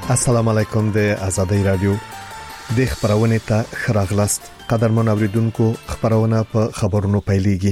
السلام علیکم د آزادۍ رادیو د خبرونه ته خراغلاست. قدرمن اوریدونکو، خبرونه په خبرونو پیلېږي.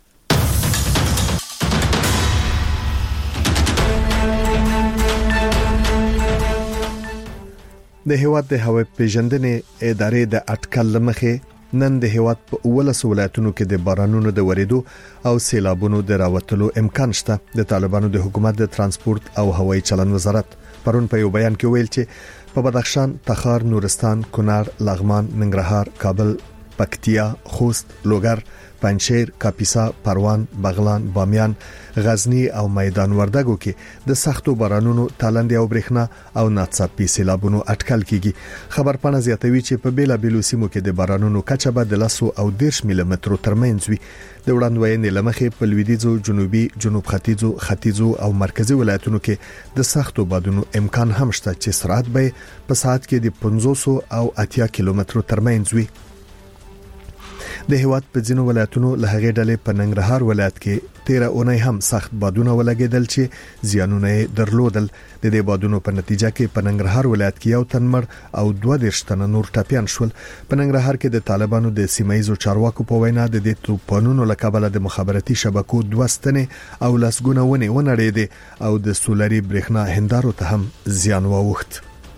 د هیواد د هوایي پیژندنې ادارې د اټکل لمخې نن د هیواد په 19 ولایتونو کې د بارانونو د وریدو او سیلابونو د راوتلو امکان شته. د طالبانو د حکومت د ترانسپورت او هوایي چلند وزارت پرون په یو بیان کې ویل چې په بدخشان، تخار، نورستان، کونړ، لغمان، ننګرهار، کابل، پکتیا، خوست، لوګر، پنجشیر، کاپیسا، پروان، بغلان، بامیان، غزنی او میدان وردګو کې د سختو بارانونو، تالندې او برېښنا او ناڅاپي سیلابونو اټکل کیږي. خبرپاڼه زیاتوي چې په بیلابېلو سیمو کې د بارانونو کچه به د 10 او 10 ملي مترو ترمنځ وي. د وړاندوینې لمخې په لویدیځو، جنوبي، جنوب ختیځو او مرکزی ولایتونو کې د سختو بادونو امکان هم شته چې سرعت به په ساعت کې د 500 او 80 کیلومترو ترمنځ وي. د هیواد په ځینو ولایتونو له هغې ډلې په ننګرهار ولایت کې 13 اونۍ هم سخت بادونه ولګېدل چې زیانونه درلودل. د دې بادونو په نتیجه کې په ننګرهار ولایت کې یو تن مړ او 22 تنه نور ټپيان شول. په ننګرهار کې د طالبانو د سیمایي چارواکو په وینا د دې توپانونو له کبله د مخابراتي شبکو 2 ستنې او لسګونه ونې ونړېدې او د سولري برېښنا هندارو ته هم زیان واوښت.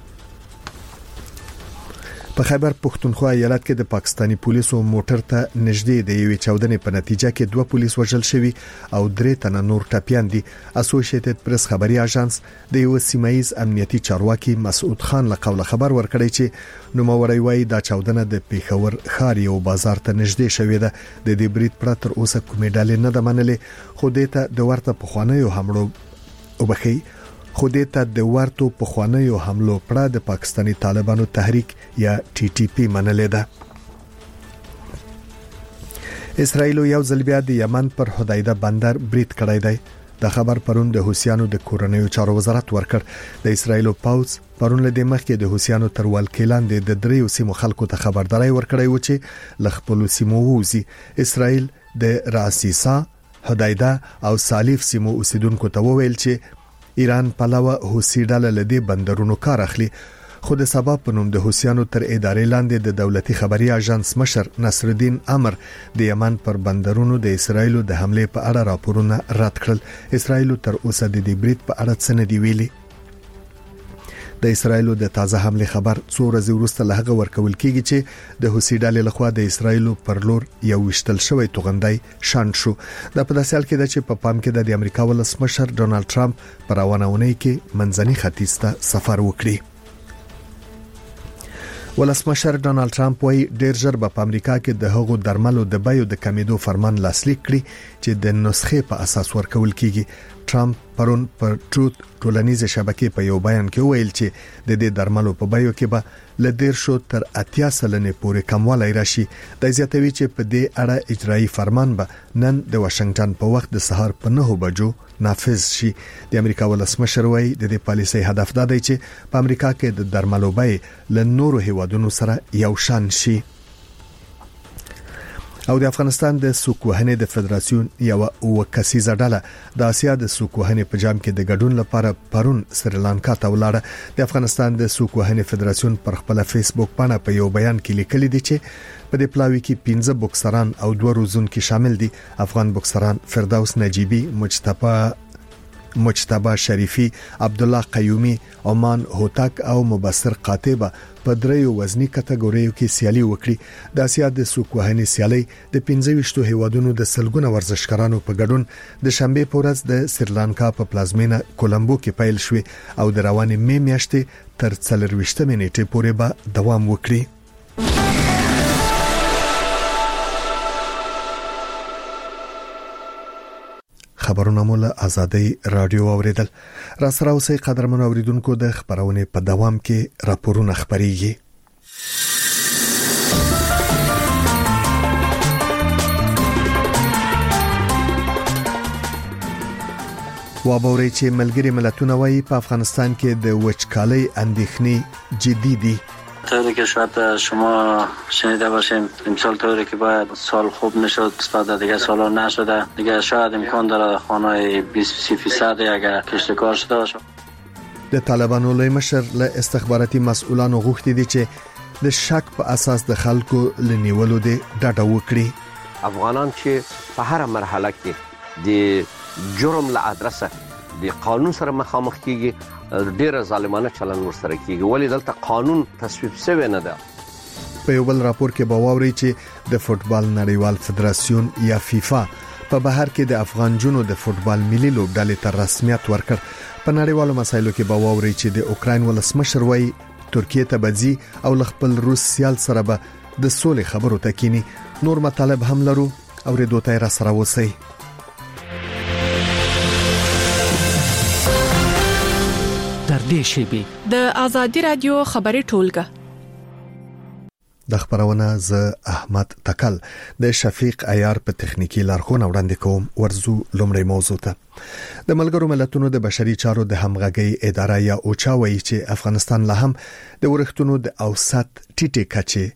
په خیبر پښتونخوا ایالت کې د پاکستانی پولیسو موټر ته نږدې د یوې چاودنې په نتیجه کې 2 پولیس وژل شوي او 3 تنه نور ټپيان دي. اسوسییټډ پریس خبري اژانس د یو سیمایي امنیتي چارواکي مسعود خان له قوله خبر ورکړی چې نوموړی وايي دا چاودنه د پیښور ښار یو بازار ته نږدې شوې ده. د دې برید پر تر اوسه کومې ډلې نه د منلې، خو دې ته د ورته پخوانیو حملو حملو پر د پاکستانی طالبانو تحریک یا ټي ټي پی منلې ده. اسرائیل یو ځل بیا د یمن پر حدیده بندر برید کړی دی. د خبر پرون د حوثیانو د کورنیو چارو وزارت ورکړ. د اسرائیل پوځ پرون له دې مخکې د حوثیانو تر ولکېلان د 3 سیمو خلکو ته خبرداري ورکړی و چې لخپل سیمو ووزي. اسرائیل د راسیسا، حدیده او سالیف سیمو اوسیدونکو ته وویل چې ایران پلوه حوثي ډله لدی بندرونو کار اخلي. خو د سبب په نوم د حوثیانو تر ادارې لاندې د دولتي خبري اژانس مشر نصر الدین امر د یمن پر بندرونو د اسرایل د حمله په اړه راپورونه رد کړل. اسرایل تر اوسه د دې برید په اړه څه نه دی ویلي. د اسرایل د تازه حمله خبر څو ورځې وروسته له هغه ورکول کیږي چې د حوثي ډلې لخوا د اسرایل پر لور یو وشتل شوی توغندای شان شو. د په داسې حال کې چې په پام کې د امریکا ولسمشر ډونالد ټرمپ پر روانونه کې منځني ختیځ ته سفر وکړي. ولسمشر ډونالد ټرمپ وايي ډیر ژر په امریکا کې د هغو درملو د بیو د کمیدو فرمان لاسلیک کړي چې د نسخې په اساس ورکول کیږي. ټرمپ پرون پر ټروت ټولنیزه شبکې په یو بیان کې ویل چې د دې درملو په بیو کې به ل 10 تر 80 سلنه پورې کموالی راشي. د زیاتوي چې په دې اړه اجرایی فرمان به نن د واشنگټن په وخت د سهار په 9 بجو نافذ شي. د امریکا ولسمشر وايي د دې پالیسۍ هدف دا دی چې په امریکا کې د درملو بیې ل نورو هیوادونو سره یو شان شي. او د افغانستان د سوکوهنې د فدراسیون یو وکسیزه ډله د اسیا د سوکوهنې په جام کې د ګډون لپاره پرون سریلانکا ته ولاړه. د افغانستان د سوکوهنې فدراسیون پر خپل فیسبوک باندې په یو بیان کې لیکلي دي چې په دې پلاوي کې 15 بوکسران او 2 روزونکي شامل دي. افغان بوکسران فردوس نجیبی، مجتبی شریفی، عبد الله قیومی، عمان هوتک او مبصر قاتبه په 3 وزنی کټګوریو کې سیالي وکړي. د اسیا د سوکوهنې سیالي د 25 هیوادونو د سلګونه ورزشکارانو په ګډون د شنبه په ورځ د سریلانکا په پلازمینه کولمبو کې پیل شوه او د روانې مې میاشتې تر 24 نیټې پورې به دوام وکړي. خبرونه مول آزادۍ رادیو اوریدل. را سره اوسې قدرمن اوریدونکو د خبرونه په دوام کې راپورونه خبريږي. وابوري چې ملګری ملتونه وايي په افغانستان کې د وچکالۍ اندېښنې جدي دي. طوری که شاید شما شنیده باشین امسال طوری که باید سال خوب نشد بعد دیگه سالا نشده دیگه شاید امکان داره خانه 20-30% اگر کشتکار شده باشه. د طالبانو لوی مشر له استخباراتي مسؤلانو غوښتي دي چې د شک په اساس د خلکو لنیولو د ډاډه وکړي. افغانان چې په هر مرحله کې د جرم له ادرسه د قانون سره مخامخ کیږي، ډیر ظالمانه چلن ورسره کیږي، ولی دلته قانون تصویب شوی نه ده. په یو بل راپور کې باوري چې د فوتبال نړیوال فدراسیون یا فیفا په بهر کې د افغان جنو د فوتبال ملي لوبډلې ته رسمیت ورکړ. په نړیوالو مسایلو کې باوري چې د اوکراین ولسمشر وایي ترکیه ته بځي او خپل روس سیال سره به د سولې خبرو ته کینی. نور مطالب هم لرو او ریډو ته را سره وسی. در دې شی د آزادی رادیو خبري ټولګه د خبرونه ز احمد تکل د شفیق عیار په تخنیکی لارښوونه وړاندې کوم. ورزو لومړی موضوع ته د ملګرو ملتونو د بشري چارو د همغږي اداره یا اوچا وایي چې افغانستان له هم د ورښتونو د اوسط ټیټه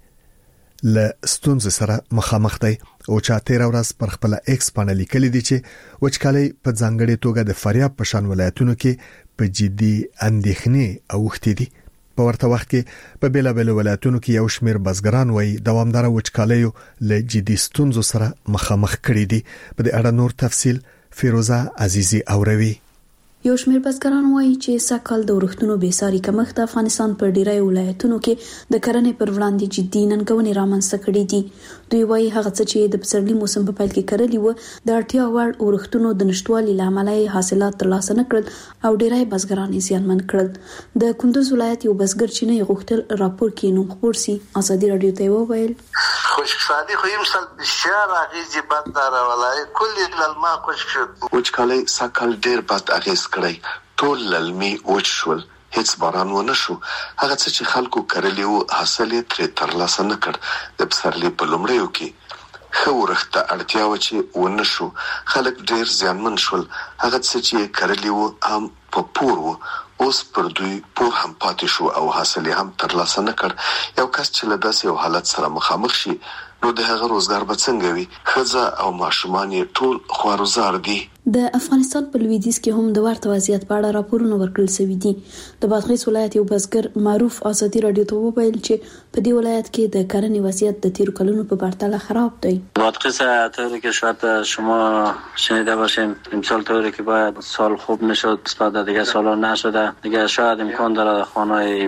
کچې له ستونزې سره مخامخ دی. اوچا 13 ورځ پر خپل ایکس باندې لیکلي دي چې وچکالي په ځانګړي توګه د فاریاب په شان ولایتونو کې په جدي اندېښنې اوښتې دي. په ورته وخت کې په بیلابل ولایتونو کې یو شمېر بزګران وایي دوامدار وچکالیو له جدي ستونزو سره مخامخ کړي دي. په دې اړه نور تفصیل فیروزه عزیزی اوروي. یو شمېر بزګران وایي چې سږکال د ورښتونو بېساري کمښت د افغانستان په ډیری ولایتونو کې د کرنې پر وړاندې جدي ننګونې رامنځته کړي دي. دوی وایي هغه څه چې د پسرلي موسم په پیل کې کرلي و د اړتیا وړ ورښتونو د نشټوالي له امله حاصلات ترلاسه نه کړل او ډیری بزګران یې زیانمن کړل. د کندوز ولایت یو بزګر چې نه غوښتل راپور کې نوم خپور سي ازادي رادیو ته وویل خوشحالي خو يمسل بسیار اغیزی بد داره ولای کلی للما خوش شد. وچکالی ساکل ډیر بد اغیز کړی، ټول للمی وچ شول، هیڅ باران ونه شو. هغه څه چې خلکو کرلی وو حاصل یې ترې ترلاسه نه کړ. د پسرلي په لومړیو کې ښه ورښت ته اړتیا و چې ونه شو، خلک ډیر زیانمن شول. هغه څه چې کرلی وو هم په پور وو، اوس پر دوی پور هم پاتې شو او حاصل یې هم ترلاسه نه کړ. یو کس چې له داسې یو حالت سره مخامخ شي نو د هغه روزګار به څنګه وي؟ ښځه او ماشومان یې ټول خوارزار دي. د افغانستان په لویدیځ کې هم د ورته وضعیت په اړه راپورونه ورکړل شوي دي. د بادغیس ولایت یو بزګر معروف ازادي رادیو ته وویل چې په دې ولایت کې د کرنې وضعیت د تیر کلونو په پرتله خراب دی. بادغیس طوری که شاید شما شنیده باشین امسال طوری که باید سال خوب نشد بعد دیگه سالا نشده، دیگه شاید امکان داره خانه‌های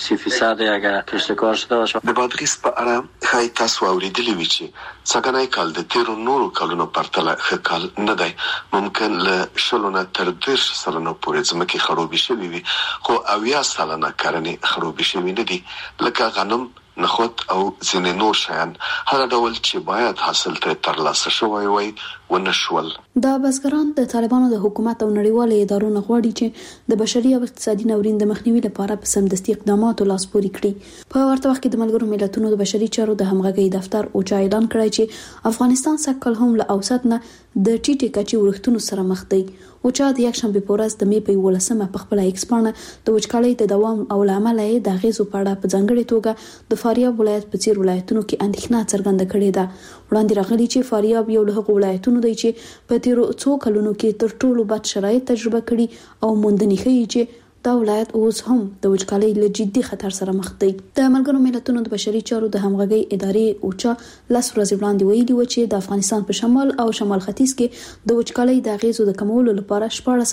20% اگر کشتکار شده باشه. د بادغیس په اړه خای تاسو اوریدلی وی چې څنګه کال د تیر نورو کلونو پرتله ښه کال نه دی. ممکن له 20 تر 30 سلنه پورې ځمکې خرابې شوې وي، خو 80 سلنه کرنې خرابې شوې نه دي، لکه غنم، نخود او ځینې نور شیان. هر ډول چې باید حاصل ته ترلاسه شوی وي ونه شول. دا بزګران د طالبانو د حکومت او نړیوالو ادارو نه غواړي چې د بشري او اقتصادي ناورین د مخنیوي لپاره په سمدستي اقداماتو لاس پوري کړي. په ورته وخت کې د ملګرو ملتونو د بشري چارو د همغږي دفتر اوچا اعلان کړی چې افغانستان سږکال هم له اوسط نه د ټیټې کچې ورښتونو سره مخ دی. اوچا د یکشنبه په ورځ د مې په 11مه په خپل ایکس باندې د وچکالۍ د دوام او لامل یې د غیزو په اړه په ځانګړي توګه د فاریاب ولایت په څیر ولایتونو کې اندېښنه څرګنده کړې ده. وړاندې راغلي چې فاریاب یو له هغو ولایتونو دی چې په تیرو څو کلونو کې تر ټولو بد شرایط تجربه کړي او موندنې ښیي چې دا ولایت اوس هم د وچکالۍ له جدي خطر سره مخ دی. د ملګرو ملتونو د بشري چارو د همغږي ادارې اوچا لس ورځې وړاندې ویلي و چې د افغانستان په شمال او شمال ختیځ کې د وچکالۍ د اغیزو د کمولو لپاره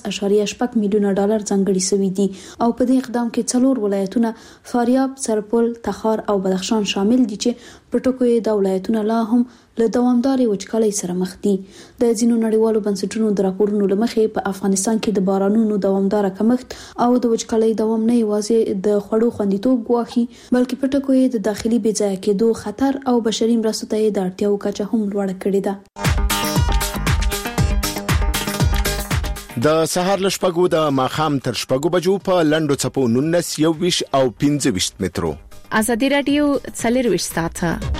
14.8 میلیونه ډالر ځانګړي شوي دي او په دې اقدام کې 4 ولایتونه فاریاب، سرپل، تخار او بدخشان شامل دي چې په ټکو یې د ولایتونه لا هم له دوامدارې وچکالۍ سره مخ دي. د ځینو نړیوالو بنسټونو د راپورونو له مخې په افغانستان کې د بارانونو دوامدار کمښت او د وچکالۍ دوام نه یوازې د خوړو خوندیتوب ګواښي بلکې په ټکو یې د داخلي بې ځایه کېدو خطر او بشري مرستو ته د اړتیاو کچه هم لوړه کړې ده. د سهار له شپږو د ماښام تر شپږو بجو په لنډو څپو 19 21 او 25 مترو. آزادي رادیو 24 ساعته.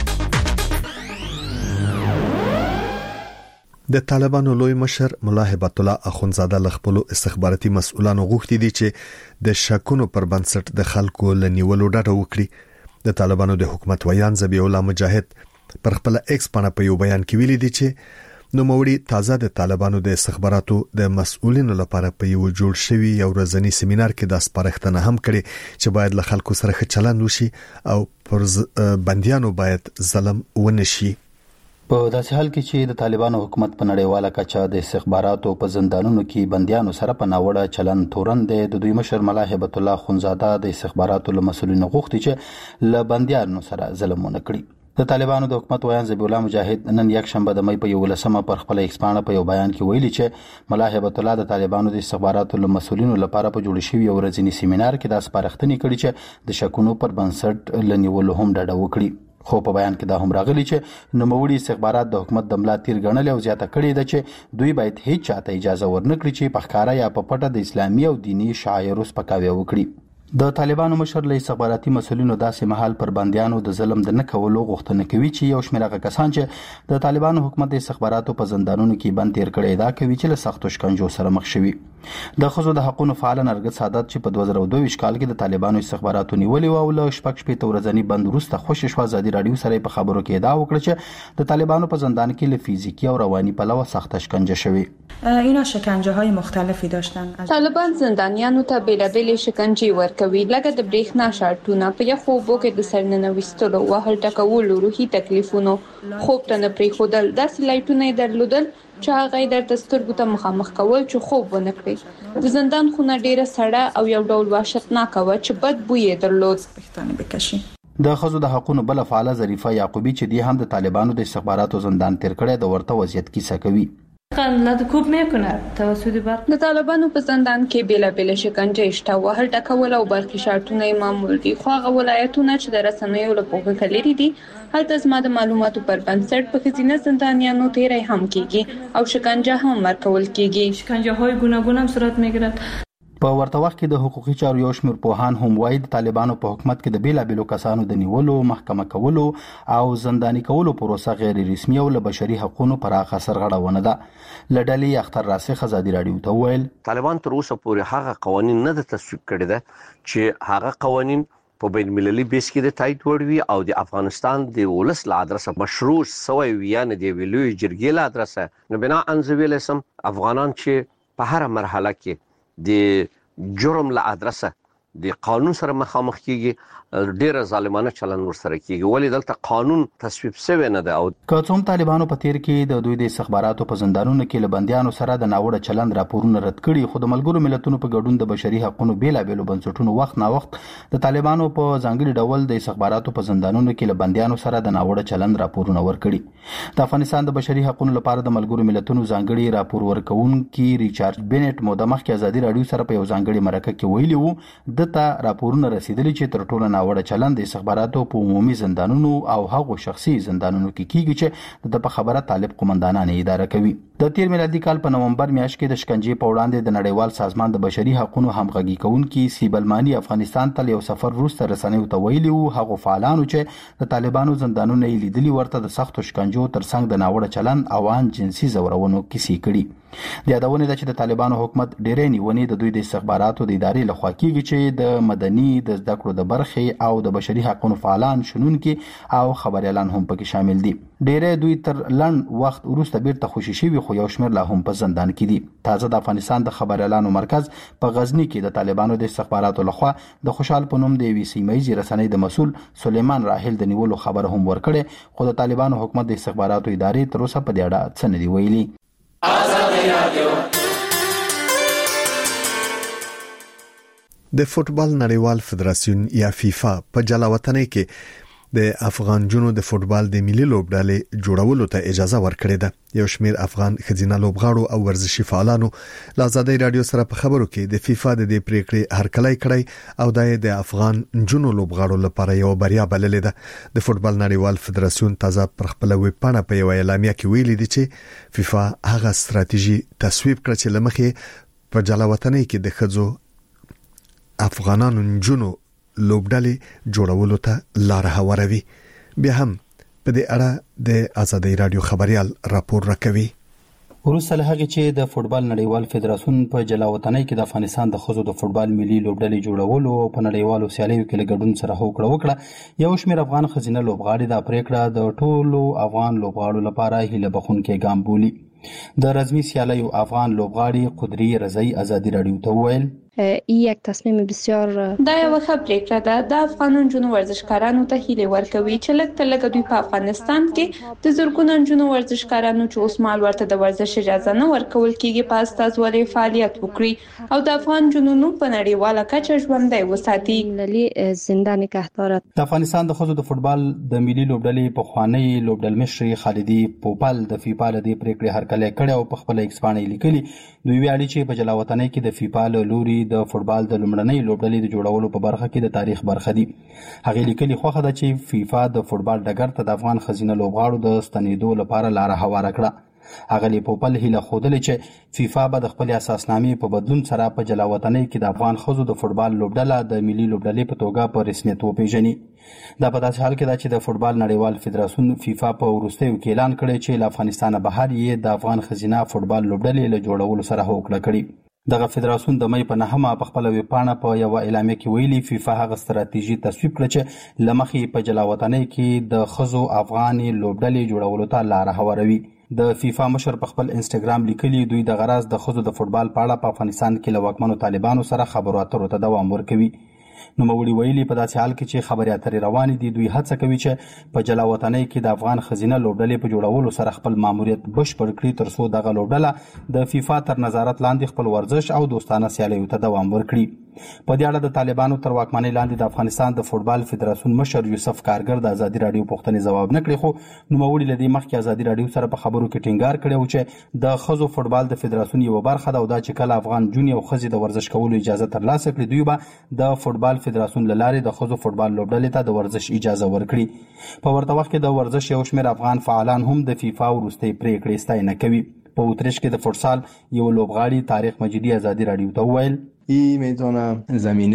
د طالبانو لوی مشر ملا هبت الله اخونزاده له خپل استخباراتي مسؤلانو غوښتي دي چې د شکونو پر بنسټ د خلکو لنیولو ډاډه وکړي. د طالبانو د حکومت ویان ذبیح الله مجاهد پر خپل ایکس باندې په یو بیان کې ویلي دي چې نوموړي تازه د طالبانو د استخباراتو د مسؤلینو لپاره په یو جوړ شوی یو ورځنی سیمینار کې د سپارښتنه هم کړې چې باید له خلکو سره ښه چلند وشي او پر بنديانو باید ظلم ونشي. په داسې حال کې چې د طالبانو حکومت په نړیواله کچه د استخباراتو په زندانونو کې بنديانو سره په ناوړه چلند تورن دی، د دوی مشر ملا هیبت الله خونزاده د استخباراتو له مسؤلینو غوښتي چې له بنديانو سره ظلم ونه کړي. د طالبانو د حکومت ویان ذبیح الله مجاهد نن یک شنبه د مې په 11 پر خپل ایکس باندې په یو بیان کې ویلي چې ملا هیبت الله د طالبانو د استخباراتو له مسؤلینو لپاره په جوړ شوی یو ورځنی سیمینار کې د سپارښتنې کړې چې د شکونو پر بنسټ لنیول هم ډډه وکړي. خو په بیان کې دا هم راغلی چې نوموړي استخبارات د حکومت د ملا تیر ګڼل او زیاته کړې ده چې دوی باید هیڅ چاته اجازه ورنکړي چې په ښکارا یا په پټه د اسلامي او دینی شعائر سپکاوی وکړي. د طالبانو مشر له استخباراتي مسؤلینو داسې مهال پر بنديانو د ظلم د نه کولو غوښتنه کوي چې یو شمېر هغه کسان چې د طالبانو حکومت د استخباراتو په زندانونو کې بند تیر کړي دا کوي چې له سختو شکنجو سره مخ شوي. د ښځو د حقوقو فعال نرګس سعادت چې په 2022 کال کې د طالبانو استخباراتو نیولې او له شپږ شپې ورځنی بند وروسته خوشی شو ازادي رادیو سره په خبرو کې دا وکړه چې د طالبانو په زندان کې له فیزیکی او رواني پلوه سخت شکنجه شوي. اینا شکنجه های مختلفی داشتن. طالبان زندانیانو ته بیلابیل شکنجه ورکوي، لکه د برېښنا شارټونه، په یخو اوبو کې د سرننه وستلو، وهل ټکولو، روحي تکلیفونو، خوب ته نه پرېښودل، داسې لایټونه یې درلودل چې هغه د سترګو ته مخامخ کول چې خوب ونه کړي. د زندان خونه ډیره سړه او یو ډول وحشتناک و چې بد بوی یې درلود. د ښځو د حقوقو بل فعال ظریفه یعقوبی چې دی هم د طالبانو د استخباراتو زندان تیر کړی د ورته وضعیت کیسه کوي. د طالبانو په زندان کې بیلابیل شکنجه شته، وهل ټکول او برخي شارټونه یې معمول دي. خو هغه ولایتونه چې د رسنیو له پوښښ لري دي هلته زما د معلوماتو پر بنسټ په ښځینه زندانیانو تیری هم کیږي او شکنجه هم ورکول کیږي. شکنجه های گوناگون هم صورت میگیرد. په ورته وخت کې د حقوقي چارو یو شمېر پوهان هم وایي د طالبانو په حکومت کې د بیلابیلو کسانو د نیولو، محکمه کولو او زنداني کولو پروسه غیر رسمي او له بشري حقوقو پراخه سرغړونه ده. لډلې اختر راسخ ازادي رادیو ته ویل طالبان تر اوسه پورې هغه قوانين نه تصویب کړي ده چې هغه قوانين په بین المللي بیس کې د تایید وړ وي او د افغانستان د ولس له ادرسه مشروع سوی ویانه دی ویلوی جرګې له ادرسه نو بنا انځویلسم افغانان چې په هر مرحله کې د جرم له ادرسه د قانون سره مخامخ کیږي، ډیره ظالمانه چلند ورسره کیږي، ولی دلته قانون تصویب شوی نه ده. او که څوم طالبانو په تیر کې د دوی د استخباراتو په زندانونو کې له بنديانو سره د ناوړه چلند راپورونه رد کړي، خو د ملګرو ملتونو په ګډون د بشري حقوقو بیلابیلو بنسټونو وخت نا وخت د طالبانو په ځانګړي ډول د استخباراتو په زندانونو کې له بنديانو سره د ناوړه چلند راپورونه ورکړي. د افغانستان د بشري حقوقو لپاره د ملګرو ملتونو ځانګړي راپور ورکونکي ریچارډ بینټ مودمخ کې ازادي رادیو سره په یو ځانګړي مرکه کې ویلي وو دته راپورونه رسیدلي چې تر ټولو ناوړه چلند د استخباراتو په عمومي زندانونو او هغو شخصي زندانونو کې کیږي چې د خبره طالب قومندانان اداره کوي. د تیر میلادي کال په نومبر میاشت کې د شکنجې په وړاندې د نړیوال سازمان د بشري حقوقو همغږي کوونکي سیبلمانی افغانستان ته یو سفر وروسته رسنیو ته ویلي وو هغه فعالانو چې د طالبانو زندانونو یې لیدلي ورته د سختو شکنجو ترڅنګ د ناوړه چلند او ان جنسي زورونو کیسې کړي. د یادونه ده چې د طالبانو حکومت ډېرې نیونې د دوی د استخباراتو د ادارې لخوا کیږي چې د مدني د زده کړو د برخې او د بشري حقوقو فعالان شنونکي او خبريالان هم پکې شامل دي. ډېرې دوی تر لنډ وخت وروسته بیرته خوشي شوي خو یو شمېر لا هم په زندان کې دي. تازه د افغانستان د خبريالانو مرکز په غزنی کې د طالبانو د استخباراتو لخوا د خوشحال په نوم د وی سی مېزي رسنۍ د مسول سليمان راحل د نیولو خبر هم ورکړي، خو د طالبانو حکومت د استخباراتو ادارې تر اوسه په دې اړه څه نه دی ویلي. د فوتبال نړیوال فدراسیون یا فیفا په جلاوطنۍ کې د افغان جنو د فوتبال د ملي لوبډلې جوړولو ته اجازه ورکړې ده. یو شمېر افغان خزینه لوبغاړو او ورزشي فعالانو له آزادۍ رادیو سره په خبرو کې د فیفا د دې پریکړې هرکلی کړی او د افغان جنو لوبغاړو لپاره یو بریا بللې ده. د فوتبال نړیوال فدراسیون تازه پر خپل ویب پاڼه په یو اعلامیه کې ویلي دي چې فیفا هغه ستراتیژي تصویب کړ چې لمخې په جلاوطنۍ کې د خځو افغانانو جنو لوبډلې جوړولو ته لار هواروي. بیا هم په دې اړه د آزادۍ رادیو خبريال راپور راکوي. وروسته له هغې چې د فوټبال نړیوال فدراسیون په جلاوطنۍ کې د افغانستان د ښځو د فوټبال ملي لوبډلې جوړولو او په نړیوالو سیالیو کې له ګډون سره هوکړه وکړه، یو شمېر افغان ښځینه لوبغاړي دا پریکړه د ټولو افغان لوبغاړو لپاره هیله بښونکی ګام بولي. د رزمي سیالیو افغان لوبغاړي قدري رضایی ازادي راډیو ته وویل یک تصمیم بسیار دا یو ښه پریکړه ده. د افغان نجونو ورزشکارانو ته هیله ورکوي چې لږ تر لږه دوی په افغانستان کې د زرګونو نجونو ورزشکارانو چې اوس مهال ورته د ورزش اجازه نه ورکول کیږي په استازولۍ فعالیت وکړي او د افغان جنونو په نړیواله کچه ژوندی وساتي. زنده نگهدار. د افغانستان د ښځو د فوټبال د ملي لوبډلې پخوانی لوبډلمشر خالدي پوپل د فیفا له دې پریکړې هرکلی کړی او په خپله ایکس پاڼه لیکلي دوی ویاړي چې په جلاوطنۍ کې د فیفا له لوري د فوټبال د لومړنۍ لوبډلې د جوړولو په برخه کې د تاریخ برخه دي. هغې لیکلي خوښه ده چې فیفا د فوټبال ډګر ته د افغان ښځینه لوبغاړو د ستنېدو لپاره لاره هواره کړه. اغلی پوپل هیله خوده چې فیفا به د خپل اساسنامې په بدلون سره په جلاوطنۍ کې د افغان ښځو د فوټبال لوبډله د ملي لوبډلې په توګه په رسمیت وپیژني. دا په داسې حال کې ده چې د فوټبال نړیوال فدراسیون فیفا په وروستیو کې اعلان کړی چې له افغانستانه بهر یې د افغان ښځینه فوټبال لوبډلې له جوړولو سره هوکړه کړې. دغه فدراسیون د مې په 9 په خپل ویبپاڼه په یو اعلامیه کې ویلي فیفا هغه ستراتیژي تصویب کړه چې لمخې په جلاوطنۍ کې د ښځو افغاني لوبډلې جوړولو ته لاره هواروي. د فیفا مشر په خپل انسټاګرام لیکلي دوی د غرض د ښځو د فوټبال په اړه په افغانستان کې له واکمنو طالبانو سره خبرو اترو ته دوام ورکوي. نوموړي ویلي په داسې حال کې چې خبرې اترې روانې دي دوی هڅه کوي چې په جلاوطنۍ کې د افغان ښځینه لوبډلې په جوړولو سره خپل ماموریت بشپړ کړي ترڅو دغه لوبډله د فیفا تر نظارت لاندې خپل ورزش او دوستانه سیالیو ته دوام ورکړي. په دې اړه د طالبانو تر واکمنۍ لاندې د افغانستان د فوټبال فدراسیون مشر یوسف کارګر د ازادي راډیو پوښتنې ځواب نه کړی، خو نوموړي له دې مخکې ازادي راډیو سره په خبرو کې ټینګار کړی و چې د ښځو فوټبال د فدراسیون یوه برخه ده او دا چې کله افغان جونې او ښځې د ورزش کولو اجازه ترلاسه کړي دوی به د فوټبال فدراسیون له لارې د ښځو فوټبال لوبډلې ته د ورزش اجازه ورکړي. په ورته وخت کې د ورزش یو شمېر افغان فعالان هم د فیفا وروستۍ پریکړې ستاینه کوي. په اتریش کې د فوټسال یو لوبغاړي طارق مجیدي ازادي راډیو ته وویل میتونه زمینه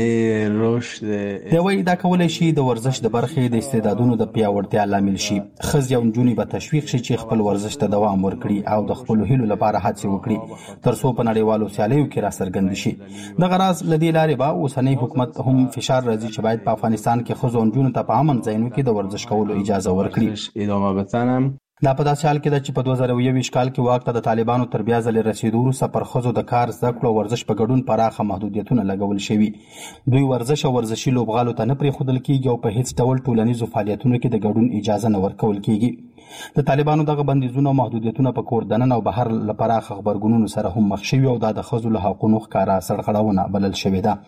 رشد دوی دا کولای شي د ورزش د برخې د استعدادونو د پیاوړتیا لامل شي. ښځې او نجونې به تشویق شي چې خپل ورزش ته دوام ورکړي او د خپلو هیلو لپاره هڅې وکړي ترڅو په نړیوالو سیالیو کې راڅرګند شي. دغه راز له دې لارې به اوسنی حکومت هم فشار راځي چې باید په افغانستان کې ښځو او نجونو ته په امن ځایونو کې د ورزش کولو اجازه ورکړي. ادامه بدن دا په داسې حال کې ده چې په 2021 کال کې واک ته د طالبانو تر بیا ځلې رسېدو وروسته پر ښځو د کار زده کړو او ورزش په ګډون پراخه محدودیتونه لګول شوي. دوی ورزش او ورزشي لوبغالو ته نه پرېښودل کېږي او په هیڅ ډول ټولنیزو فعالیتونو کې د ګډون اجازه نه ورکول کېږي. د طالبانو دغه بندیزونه او محدودیتونه په کور دننه او بهر له پراخه غبرګونونو سره هم مخ شوي او دا د ښځو له حقونو ښکاره سرغړونه بلل شوې ده.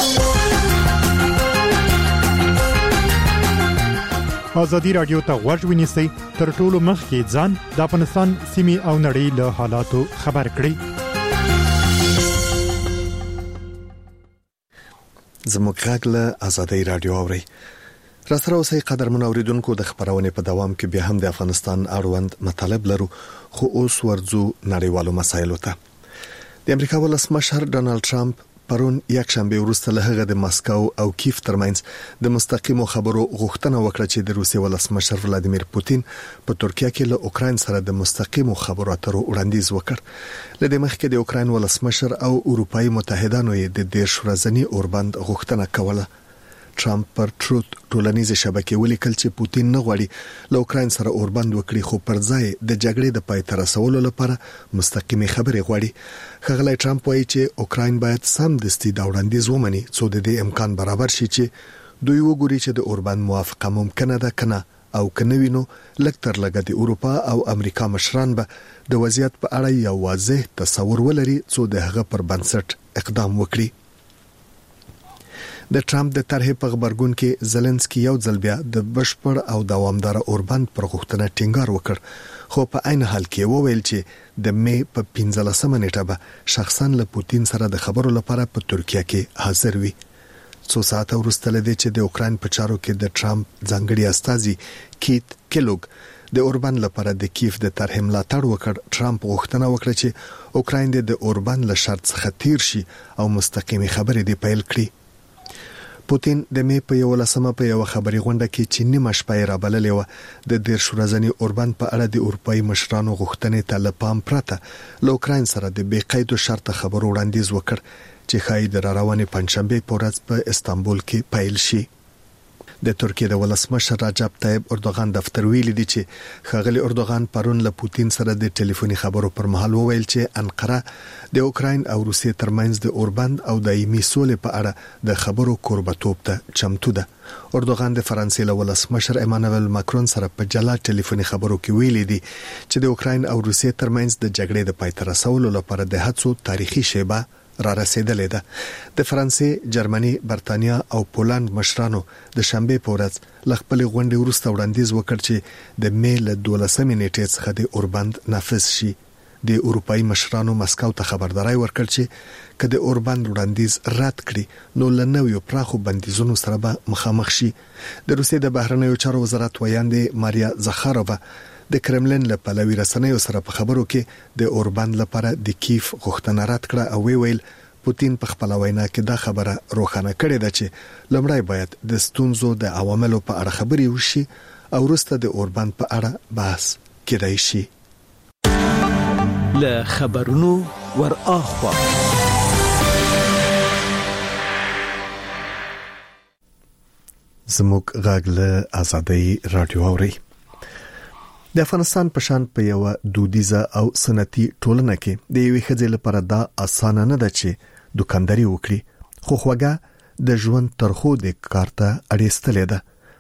ازادي راډیو ته غوږ ونیسئ تر ټولو مخکې ځان د افغانستان سیمې او نړۍ له حالاتو خبر کړئ. زموږ غږ له ازادي راډیو اورئ. را سره اوسئ قدرمن اوریدونکو د خبرونې په دوام کې بیا هم د افغانستان اړوند مطالب لرو خو اوس ورځو نړیوالو مسایلو ته. د امریکا ولسمشر ډانلډ ټرمپ پرون یک شنبه وروسته له هغه د مسکو او کیف ترمنځ د مستقیمو خبرو غوښتنه وکړه چې د روسیې ولسمشر ولادیمیر پوتین په ترکیه کې له اوکراین سره د مستقیمو خبرو اترو وړاندیز وکړ. له دې مخکې د اوکراین ولسمشر او اروپאי متحدانو یې د 10 ورځني اوربند غوښتنه کوله. ټرمپ پر ټروت ټولنیزه شبکې ولیکل چې پوتین نه غواړي له اوکراین سره اوربند وکړي خو پر ځای د جګړې د پای ته رسولو لپاره مستقیمي خبرې غواړي. ښاغلی ټرمپ وایي چې اوکراین باید سمدستي دا وړاندیز ومني څو د دې امکان برابر شي چې دوی وګوري چې د اوربند موافقه ممکنه ده کنه او کنه وینو لږ تر لږه د اروپا او امریکا مشران به د وضعیت په اړه یو واضح تصور ولري څو د هغه پر بنسټ اقدام وکړي. د ټرمپ د طرحې په غبرګون کې زيلنسکي یو ځل بیا د بشپړ او دوامدار اوربند پر غوښتنه ټینګار وکړ خو په عین حال کې وویل چې د مې په 15 نیټه به شخصا له پوتین سره د خبرو لپاره په ترکیه کې حاضر وي. څو ساعت وروسته لدې چې د اوکراین په چارو کې د ټرمپ ځانګړي استازي کیت کلوګ د اوربند لپاره د کیف د طرحې ملاتړ وکړ. ټرمپ غوښتنه وکړه چې اوکراین د اوربند له شرط څخه تیر شي او مستقیمي خبرې دی پیل کړي. پوتین د می په 11مه په یو خبري غونډه کې چې نیمه شپه را بللې و د 10 ورځې اوربند په اړه د اروپאי مشرانو غوښتنې ته لپام پرته له اوکراین سره د بې قید شرط خبرو وړاندیز وکړ چې خای د روانې پنځشنبه په ورځ په استانبول کې پیل شي. د ترکیه د ولسمشر رجب طيب اردوغان دفتر ویلي دی چې خغلی اردوغان پرون له پوتین سره د ټلیفوني خبرو پر مهال وویل چې انقره د اوکراین او روسیې ترمنځ د اوربند او دایمي سولې په اړه د خبرو کوربتوب ته چمتو ده. اردوغان د فرانسې له ولسمشر ایمانوئل ماکرون سره په جلا ټلیفوني خبرو کې ویلي دی چې د اوکراین او روسیې ترمنځ د جګړې د پای ته رسولو لپاره د هڅو تاریخي شیبه را رسیدلې ده. د فرانسې، جرمني، برتانیا او پولند مشرانو د شنبه په ورځ ل خپل غونډې وروسته وړاندیز وکړ چې د می له 12 نیټې څخه د اوربند نافذ شي. د اروپאי مشرانو مسکو ته خبرداري ورکړ چې کله اوربند وړاندیز رد کړي نو لنوې پراخو بندیزونو سره به مخامخ شي. د روسیې د بهرنیو چارو وزارت ویاندې ماریا زخارووا د کرملین له پلوي رسنیو سره په خبرو کې د اوربند لپاره د کیف غوښتنه رد کړه او ویل پوتین په خپل وینا کې دا خبره روښانه کړې ده چې لمړی باید د ستونزو د عواملو په اړه خبرې وشي او وروسته د اوربند په اړه بحث کېدای شي. له خبرونو ور اخوا زموږ غږ له آزادۍ رادیو اوري. د افغانستان په شان په یو دودیزه او سنتي ټولنه کې د یوې ښځې لپاره دا اسانه نه ده چې دکانداري وکړي، خو خوږه د ژوند ترخو د کارته اړیستلې ده.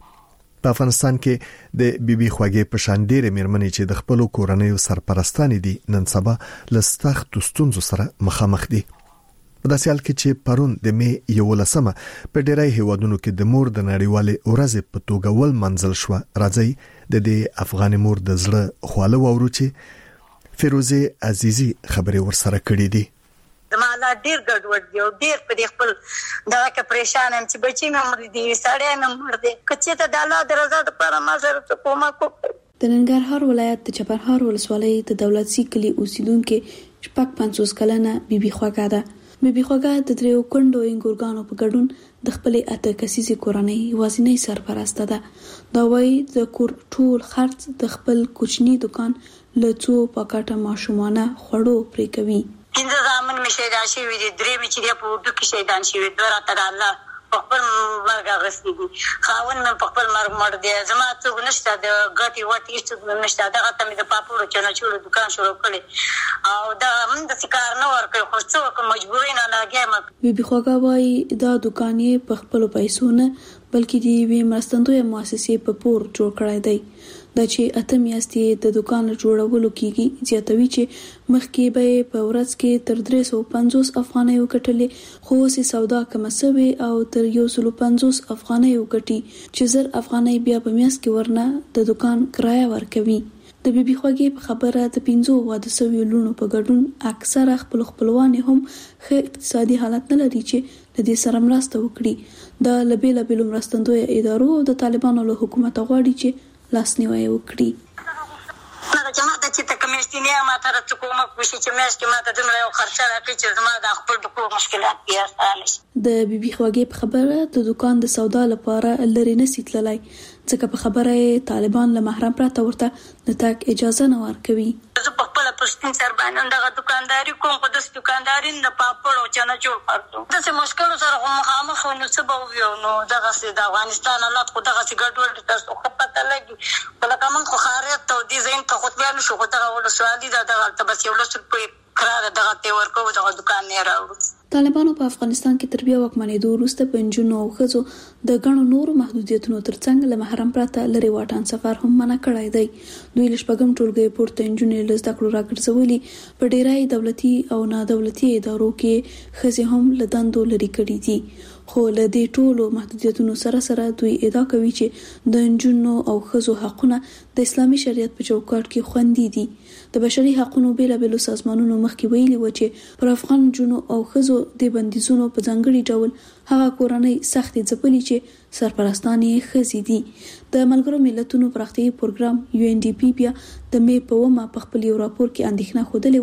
په افغانستان کې د بیبي خوږې په شان ډېرې میرمنې چې د خپل کورنۍ سرپرستانې دي نن سبا له سختو ستونزو سره مخامخ دي. په داسې حال کې چې پرون د می 11مه په ډیری هیوادونو کې د مور د نړیوالې ورځې په توګه ول منځل شو. راځي د دې افغان مور د زړه خواله وورو چې فیروزه عزیزی خبرې ورسره کړې دي. زمالا ډیر ګډوډ دی او ډیر په خپل دا کې پریشان هم چې بچی مې مړ دي سړی مې مړ دي کچې ته د الله د رضا لپاره ما سره کومه کو. د ننګرهار ولایت د چپرهار ولسوالۍ د دولت سی کلی اوسیدونکو شپږ 50 کلنه بیبي خوږه ده. بیبي خوږه د دریو کندو انګورګانو په ګډون د خپلې اته کسیزې کورنۍ وازنۍ سرپرسته ده. دا وایي د کور ټول خرڅ د خپل کوچني دکان له څو پاکټه ماشومانه خوړو پرې کوي. پنځه زامن مې شهیدان شوي دي، درې مې چې په اردو کې شهیدان شوي، دوه راته د الله په خپل مرګ اخیستي دي. خاوند مې په خپل مرګ مړ دی. زما څوک نشته، د ګټې وټې هېڅ نشته. دغه ته مې د پاپړو چنچوړو دکان شروع کړی او دا هم داسې کار نه ورکوي، خو څه وکړم مجبورۍ نه لګیا یم. بیبي خوږه وایي دا دکان یې په خپلو پیسو نه بلکې د یوې مرستندویه مؤسسې په پور جوړ کړی دی. دا چې اته میاشتې د دکان جوړولو کېږي. زیاتوي چې مخکې به په ورځ کې تر 350 افغانۍ وګټلې، خو اوس سودا کم شوی او تر 150 افغانۍ وګټي چې 1000 افغانۍ بیا په میاشت کې ورنه د دکان کرایه ورکوي. د بیبي خوږې په خبره د 15 واده شویو لونو په ګډون اکثره خپلوان هم ښه اقتصادي حالت نه لري چې د دې سره مرسته وکړي. د لبیل مرستندوی ادارو او د طالبانو له حکومت غواړي چې لاسنیوي وکړي. نه چې ماته چې تکمیشتینه ما تر څو کومه کوشش چې مېش کې ماته دمره یو خرچه راکړي چې زما د خپل د کور مشکلات بیا اسانه شي. د بیبي خوږې په خبره د دکان د سودا لپاره لری نسی تللی، ځکه په خبره طالبان له محرم پرته ورته د تاک اجازه نه ورکوي. زه په خپل پښتون سر باندې دغه دکانداري کوم، په داس دکانداري نه پاپړو چنچو پاتو داسې مشکل سره مخامخ نو څه به ویو. نو دغه د افغانستان حالات خو دغه ګډوډ تاسو خو پته لګي، بلکې موږ خو خارج ته دي زین ته خو بیا نشو خو دغه ولسوالي دغه ته بس یو لسر په قرار دغه ته ورکو دغه دکان نه راوړو. طالبانو په افغانستان کې تر بیا واکمنېدو وروسته په نجونو او ښځو د ګڼو نورو محدودیتونو ترڅنګ له محرم پرته لري واټن سفر هم منع کړی دی. دوی له شپږم ټولګي پورته نجونې له زده کړو راګرځولي. په ډیری دولتي او نادولتي ادارو کې ښځې هم له دندو لري کړي دي. خو له دې ټولو محدودیتونو سره دوی ادعا کوي چې د نجونو او ښځو حقونه د اسلامي شریعت په چوکاټ کې خوندي دي. د بشري حقوقو بیلابېلو سازمانونو مخکې ویلي و چې پر افغان نجونو او ښځو د بندیزونو په ځانګړي ډول هغه کورنۍ سختې ځپلي چې سرپرستان یې ښځې دي. د ملګرو ملتونو پراختیایي پروګرام UNDP بیا د می په 1 په خپل یو راپور کې اندېښنه ښودلې و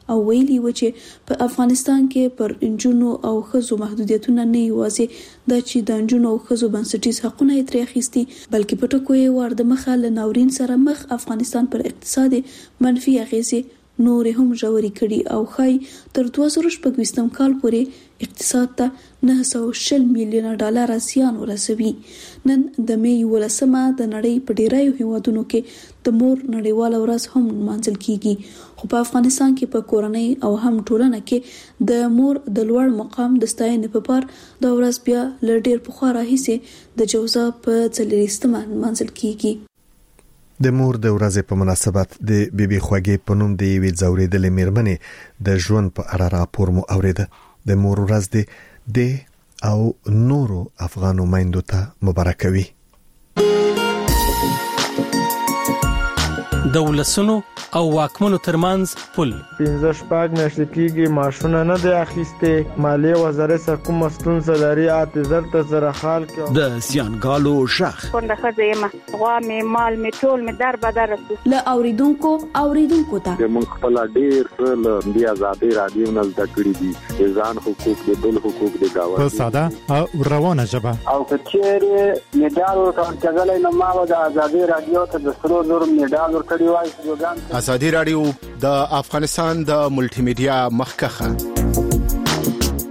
او ویلي و چې په افغانستان کې پر انجونو او ښځو محدودیتونه نه یوازې د چې د انجونو او ښځو بنسټیز حقونه یې ترې اخیستي بلکې په ټکو یې ور د مخه له ناورین سره مخ افغانستان پر اقتصاد منفي اغیزې نور هم ژورې کړي او خای تر 2024 کال پورې اقتصاد ته $910 میلیونه زیان ورسوي. نن د می 11مه د نړۍ په ډیرایو هیوادونو کې د مور نړیواله ورځ هم مانځل کیږي خو په افغانستان کې په کورنۍ او هم ټولنه کې د مور د لوړ مقام د ستاینې په پار د ورځ بیا لړ ډیر پخوا راهیسې د جوزا په 40مه مانځل کیږي. د مور د ورځې په مناسبت د بیبي خوږې په نوم د یوې ځورېدلې میرمنې د ژوند په اړه راپور مو اوریده. د مور ورځ د او نورو افغانو میندو ته مبارک وي. د ولسونو او واکمنو ترمنځ پل 15 میاشتې کېږي ماشونه نه دی اخیسته مالیه وزارت څخه کوم ستونزه لري اعتذار ته سره حال کې د سیانګالو شخ څنګه خځه غوا می مال می ټول می در بدر له اوریدونکو ته موږ خپل ډیر له بیا آزادي رادیو نه زده کړی دي ځان حقوق د بل حقوق د گاوه په ساده او روانه ژبه او کچېره میډال ورکړل نو ما د آزادي رادیو ته د سرو زر میډال ورکړی وای. آزادي رادیو د افغانستان د ملټي میډیا مخکخه.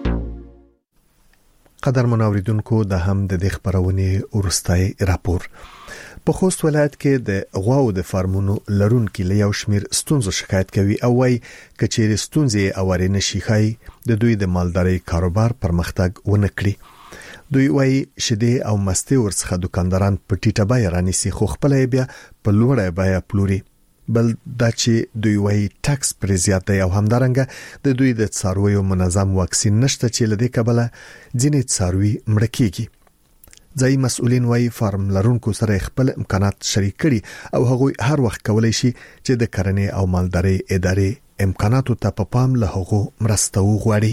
قدر منوریدونکو د هم د خبرونه ورستای راپور. په خوست ولایت کې د غواو د فارمونو لرونکو له یو شمیر ستونزو شکایت کوي او وايي کچېر ستونزې اورینه شيخای د دوی د مالداري کاروبار پرمختګ ونه کړي. دوی وايي شیدې او مستي ورڅخه دکانداران په ټیټه بیه رانیسي خو خپل بیا په لوړه بیه پلوري. بل دا چې دوی وايي ټکس پر زیات دی او همدارنګه د دوی د څارویو منظم واکسین نشته چې لدې کبله ځینې څاروي مړه کیږي. ځای مسؤلین وايي فارم لرونکو سره خپل امکانات شریک کړي او هغه هر وخت کولای شي چې د کرنې او مالداري ادارې امکاناتو ته په پام له هغه مرسته وغواړي.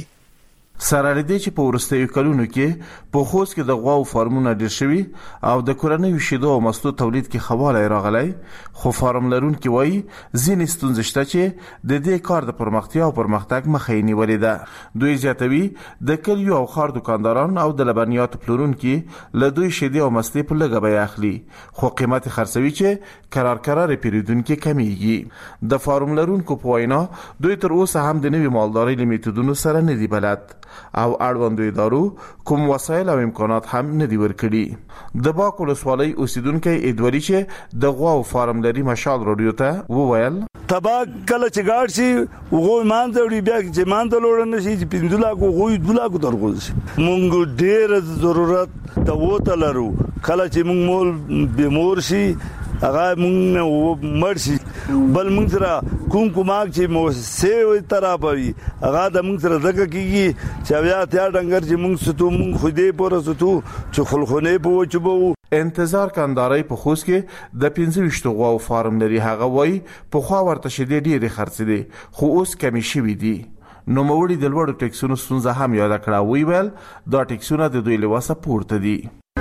سره لري چې په ورستیو کلونو کې په خوست کې د غواو فارمونه ډیر شوي او د کورنۍ شیدو او مستو تولید کې خواله راغلی خو فارم لرونکو وایي ځینې ستونزې شته چې د دې کار د پرمختیا او پرمختګ مخه یې نیولې ده. دوی زیاتوي د کلیو او خار دکانداران او د لبنیاتو پلورونکو له دوی شیدې او مستې په لږه بیه اخلي خو قیمت خرڅوي چې قرار پیریدونکو کمیږي. د فارم لرونکو په وینا دوی تر اوسه هم د نوي مالداري لیمیتونو سره نه دی بلد او اړوندو ادارو کوم وسایل او امکانات هم نه دی ورکړي. د باک ولسوالۍ اوسیدونکو ادوري چې د غواو فارم لري مشال رادیو ته وویل تبا کله چې ګاډ شي وګو مان ته بیا چې مان ته لوړ نه شي چې 15 لک وګو 2 لک درغول شي مونږ ډېر ضرورت ته وته لرو کله چې مونږ مول بیمور شي هغه مونږ مرشي بل مونږ سره کوماک چې مو سه طرفوي هغه د مونږ سره زکه کیږي چې بیا ته ډنګر چې مونږ ستو مونږ خو دې پورې ستو چې خلخونه په چبو. انتظار کنداري په خوست کې د 25 غواو فارم لري هغه وای په خوا ورته شیدې ډېری خرڅ دي خو اوس کمی شوي دي. نو موړي د لوړو ټیکسونو ستونزه هم یاد کړه ویل دا ټیکسونه د دوی لواسه پورته دي.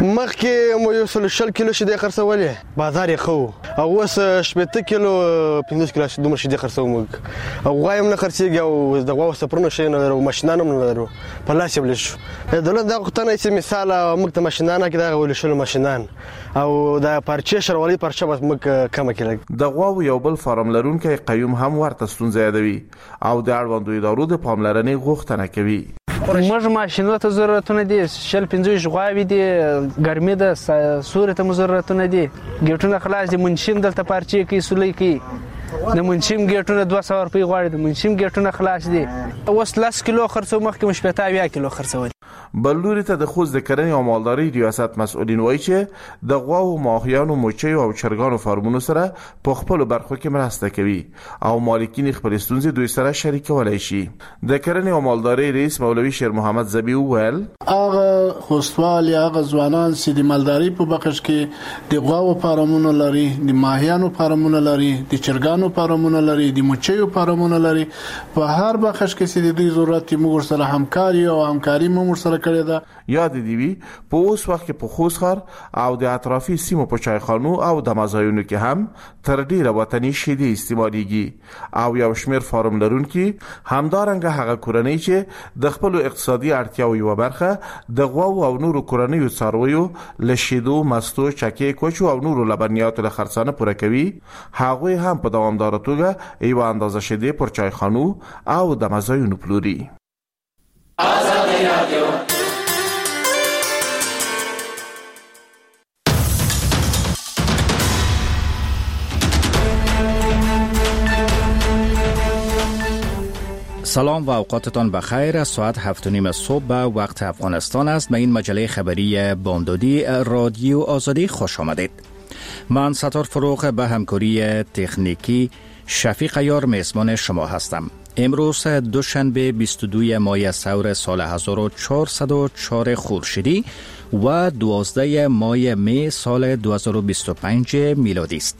مخکې مو یو 100 کیلو شیدې خرڅولې بازار یې خو او اوس 70 کیلو 15 کیلو دومره شیدې خرڅوم او غوایم نه خرڅيږي او د غواو سپرونه شي نه لرو ماشینانو نه لرو په لاس یې بلش دولت دا غوښتنه چې مثال موږ ته ماشینانه کې دا ول شل ماشینان او دا پرچې شروالي پرچه بس موږ کم کړل. د غواو یو بل فارم لرونکو قیوم هم ورته ستونزه یادوي او د اړوندو ادارو د پاملرنې غوښتنه کوي. موږ ماشینونو ته ضرورتونه دي شل 15 غواوي دي ګرمي ده سورې ته ضرورتونه دي ګټونه خلاص دي منشم دلته پارچې کې سولې کې د منشم ګټونه 200 روپۍ غواړي د منشم ګټونه خلاص دي اوس 10 کیلو خرڅو مخکې مشپتا 20 کیلو خرڅول. بلوري ته د خوست د کرنې او مالداري ریاست مسؤلین وایي چې د غواو ماهیانو موچیو او چرګانو فارمونو سره په خپل برخو کې مرسته کوي او مالکین خپل ستونزې دوی سره شریکولای شي. د کرنې او مالداري رئیس مولوي شیر محمد زبی ویل هغه خوستوال یا غزوانان چې د مالداري په بخش کې د غواو فارمونه لري، د ماهیانو فارمونه لري، د چرګانو فارمونه لري، د مچیو فارمونه لري. په هر بخش کې چې د دوی ضرورت موږ سره همکاري او همکاري موږ سره کړې ده. یاد دی وی په اوس وخت کې په خوست ښار او د اطرافي سیمو په چایخانو او د مزایونو کې هم تر ډیره وطني شیدې استعمالېږي او یو شمېر فارم لرونکي همدارنګه هغه کورنۍ چې د خپل اقتصادي اړتیاو یو برخه د غواو او نورو کورنیو څارویو له شیدو، مستو، چکې، کوچو او نورو لبنیاتو له خرڅانه پوره کوي، هغوی هم په دوامداره توګه یو اندازه شیدې پر چایخانو او د مزایونو پلوري. آزادی رادیو سلام و اوقاتتان بخیر. ساعت 7:30 صبح به وقت افغانستان است. به این مجله خبری بامدادی رادیو آزادی خوش آمدید. من ستار فروغ به همکاری تکنیکی شفیق عیار میزبان شما هستم. امروز دوشنبه 22 ماه سور سال 1404 خورشیدی و 12 ماه می سال 2025 میلادی است.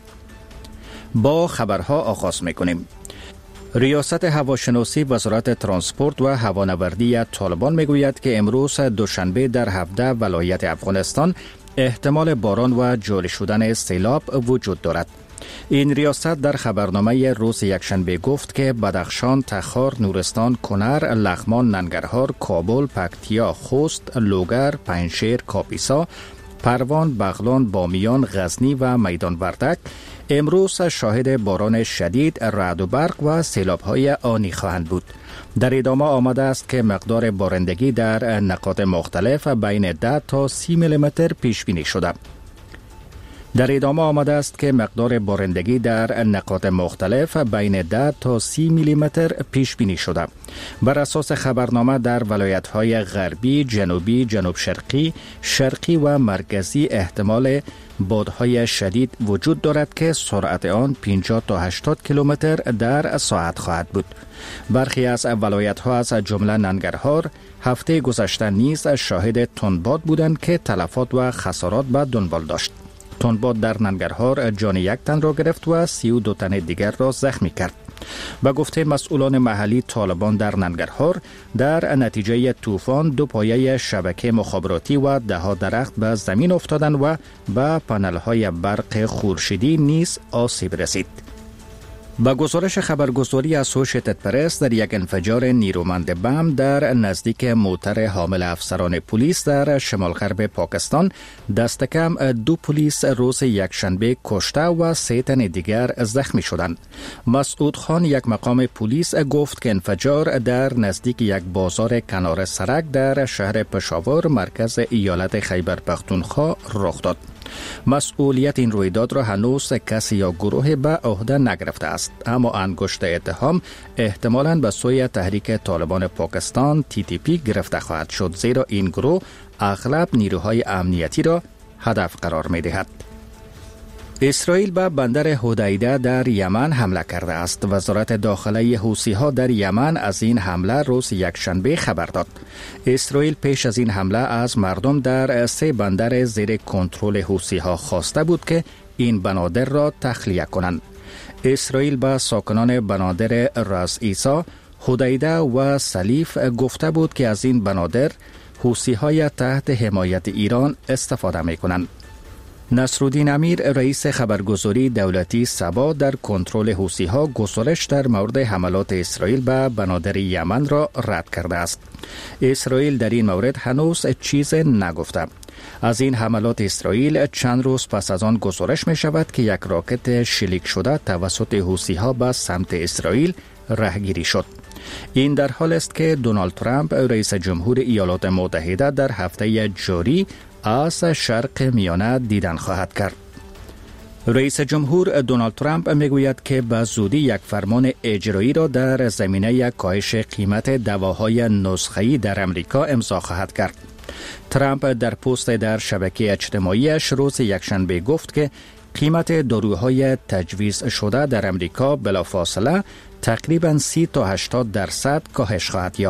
با خبرها آغاز میکنیم. ریاست هواشناسی وزارت ترانسپورت و هوانوردی طالبان میگوید که امروز دوشنبه در 17 ولایت افغانستان احتمال باران و جاری شدن سیلاب وجود دارد. این ریاست در خبرنامه روز یکشنبه گفت که بدخشان، تخار، نورستان، کنر، لغمان، ننگرهار، کابل، پکتیا، خوست، لوگر، پنجشیر، کاپیسا، پروان، بغلان، بامیان، غزنی و میدان وردک امروز شاهد باران شدید، رعد و برق و سیلاب‌های آنی خواهند بود. در ادامه آمده است که مقدار بارندگی در نقاط مختلف بین 10 تا 30 میلیمتر پیش بینی شده. در ادامه آمده است که مقدار بارندگی در نقاط مختلف بین 10 تا 30 میلیمتر پیش بینی شده. بر اساس خبرنامه در ولایت‌های غربی، جنوبی، جنوب شرقی، شرقی و مرکزی احتمال بادهای شدید وجود دارد که سرعت آن 50 تا 80 کیلومتر در ساعت خواهد بود. برخی از ولایت‌ها از جمله ننگرهار هفته گذشته نیز شاهد تندباد بودند که تلفات و خسارات به دنبال داشت. تندباد در ننگرهار جان یک تن را گرفت و 32 تن دیگر را زخمی کرد. به گفته مسئولان محلی، طالبان در ننگرهار در نتیجه طوفان 2 پایه شبکه مخابراتی و 10 درخت به زمین افتادند و به پنل‌های برق خورشیدی نیز آسیب رسید. با گزارش خبرگزاری اسوشیتد پرس، در یک انفجار نیرومند بم در نزدیک موتر حامل افسران پلیس در شمال غرب پاکستان دست کم 2 پلیس روز یکشنبه کشته و 3 تن دیگر زخمی شدند. مسعود خان، یک مقام پلیس، گفت که انفجار در نزدیک یک بازار کنار سرک در شهر پشاور مرکز ایالت خیبر پختونخوا رخ داد. مسئولیت این رویداد را هنوز کسی یا گروه به عهده نگرفته است، اما انگشت اتهام احتمالاً به سوی تحریک طالبان پاکستان TTP گرفته خواهد شد، زیرا این گروه اغلب نیروهای امنیتی را هدف قرار می دهد. اسرائیل به بندر حدیده در یمن حمله کرده است. وزارت داخله حوثی‌ها در یمن از این حمله روز یکشنبه خبر داد. اسرائیل پیش از این حمله از مردم در 3 بندر زیر کنترل حوثی‌ها خواسته بود که این بنادر را تخلیه کنند. اسرائیل به ساکنان بنادر راس عیسی، حدیده و سلیف گفته بود که از این بنادر حوثی‌ها تحت حمایت ایران استفاده می‌کنند. نصرالدین امیر، رئیس خبرگزاری دولتی سبا، در کنترل حوثی‌ها گزارش در مورد حملات اسرائیل به بنادر یمن را رد کرده است. اسرائیل در این مورد هنوز چیز نگفته. از این حملات اسرائیل چند روز پس از آن گزارش می شود که یک راکت شلیک شده توسط حوثی‌ها به سمت اسرائیل راهگیری شد. این در حال است که دونالد ترامپ، رئیس جمهور ایالات متحده، در هفته جاری از شرق میانه دیدن خواهد کرد. رئیس جمهور دونالد ترامپ میگوید که به زودی یک فرمان اجرایی را در زمینه کاهش قیمت دواهای نسخه‌ای در امریکا امضا خواهد کرد. ترامپ در پست در شبکه اجتماعیش روز یکشنبه گفت که قیمت داروهای تجویز شده در امریکا بلافاصله تقریباً 30 تا 80% کاهش خواهد یافت.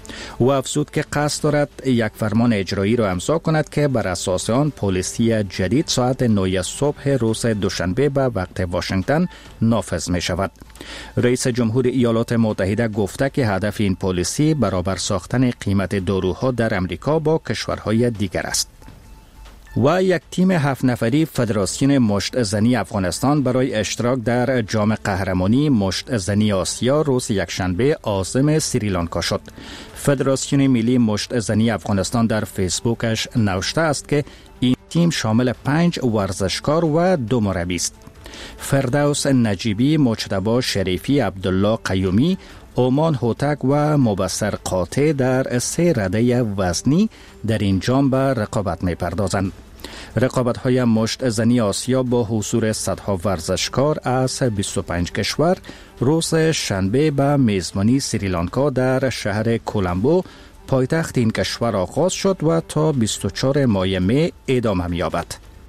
و افزود که قصد دارد یک فرمان اجرایی را امضا کند که بر اساس آن پلیسی جدید ساعت 9 صبح روز دوشنبه به وقت واشنگتن نافذ می شود. رئیس جمهور ایالات متحده گفته که هدف این پلیسی برابر ساختن قیمت داروها در امریکا با کشورهای دیگر است. و یک تیم 7 نفری فدراسیون مشت زنی افغانستان برای اشتراک در جام قهرمانی مشت زنی آسیا روز یکشنبه عازم سریلانکا شد. فدراسیون ملی مشت زنی افغانستان در فیسبوکش نوشته است که این تیم شامل 5 ورزشکار و 2 مربی است. فردوس نجیبی، مجتبی شریفی، عبدالله قیومی، اومان هوتک و مبصر قاطع در 3 رده وزنی در این جام به رقابت می پردازند. رقابت‌های مشت زنی آسیا با حضور صدها ورزشکار از 25 کشور روز شنبه به میزبانی سریلانکا در شهر کولمبو پایتخت این کشور آغاز شد و تا 24 ماه می ادامه می‌یابد.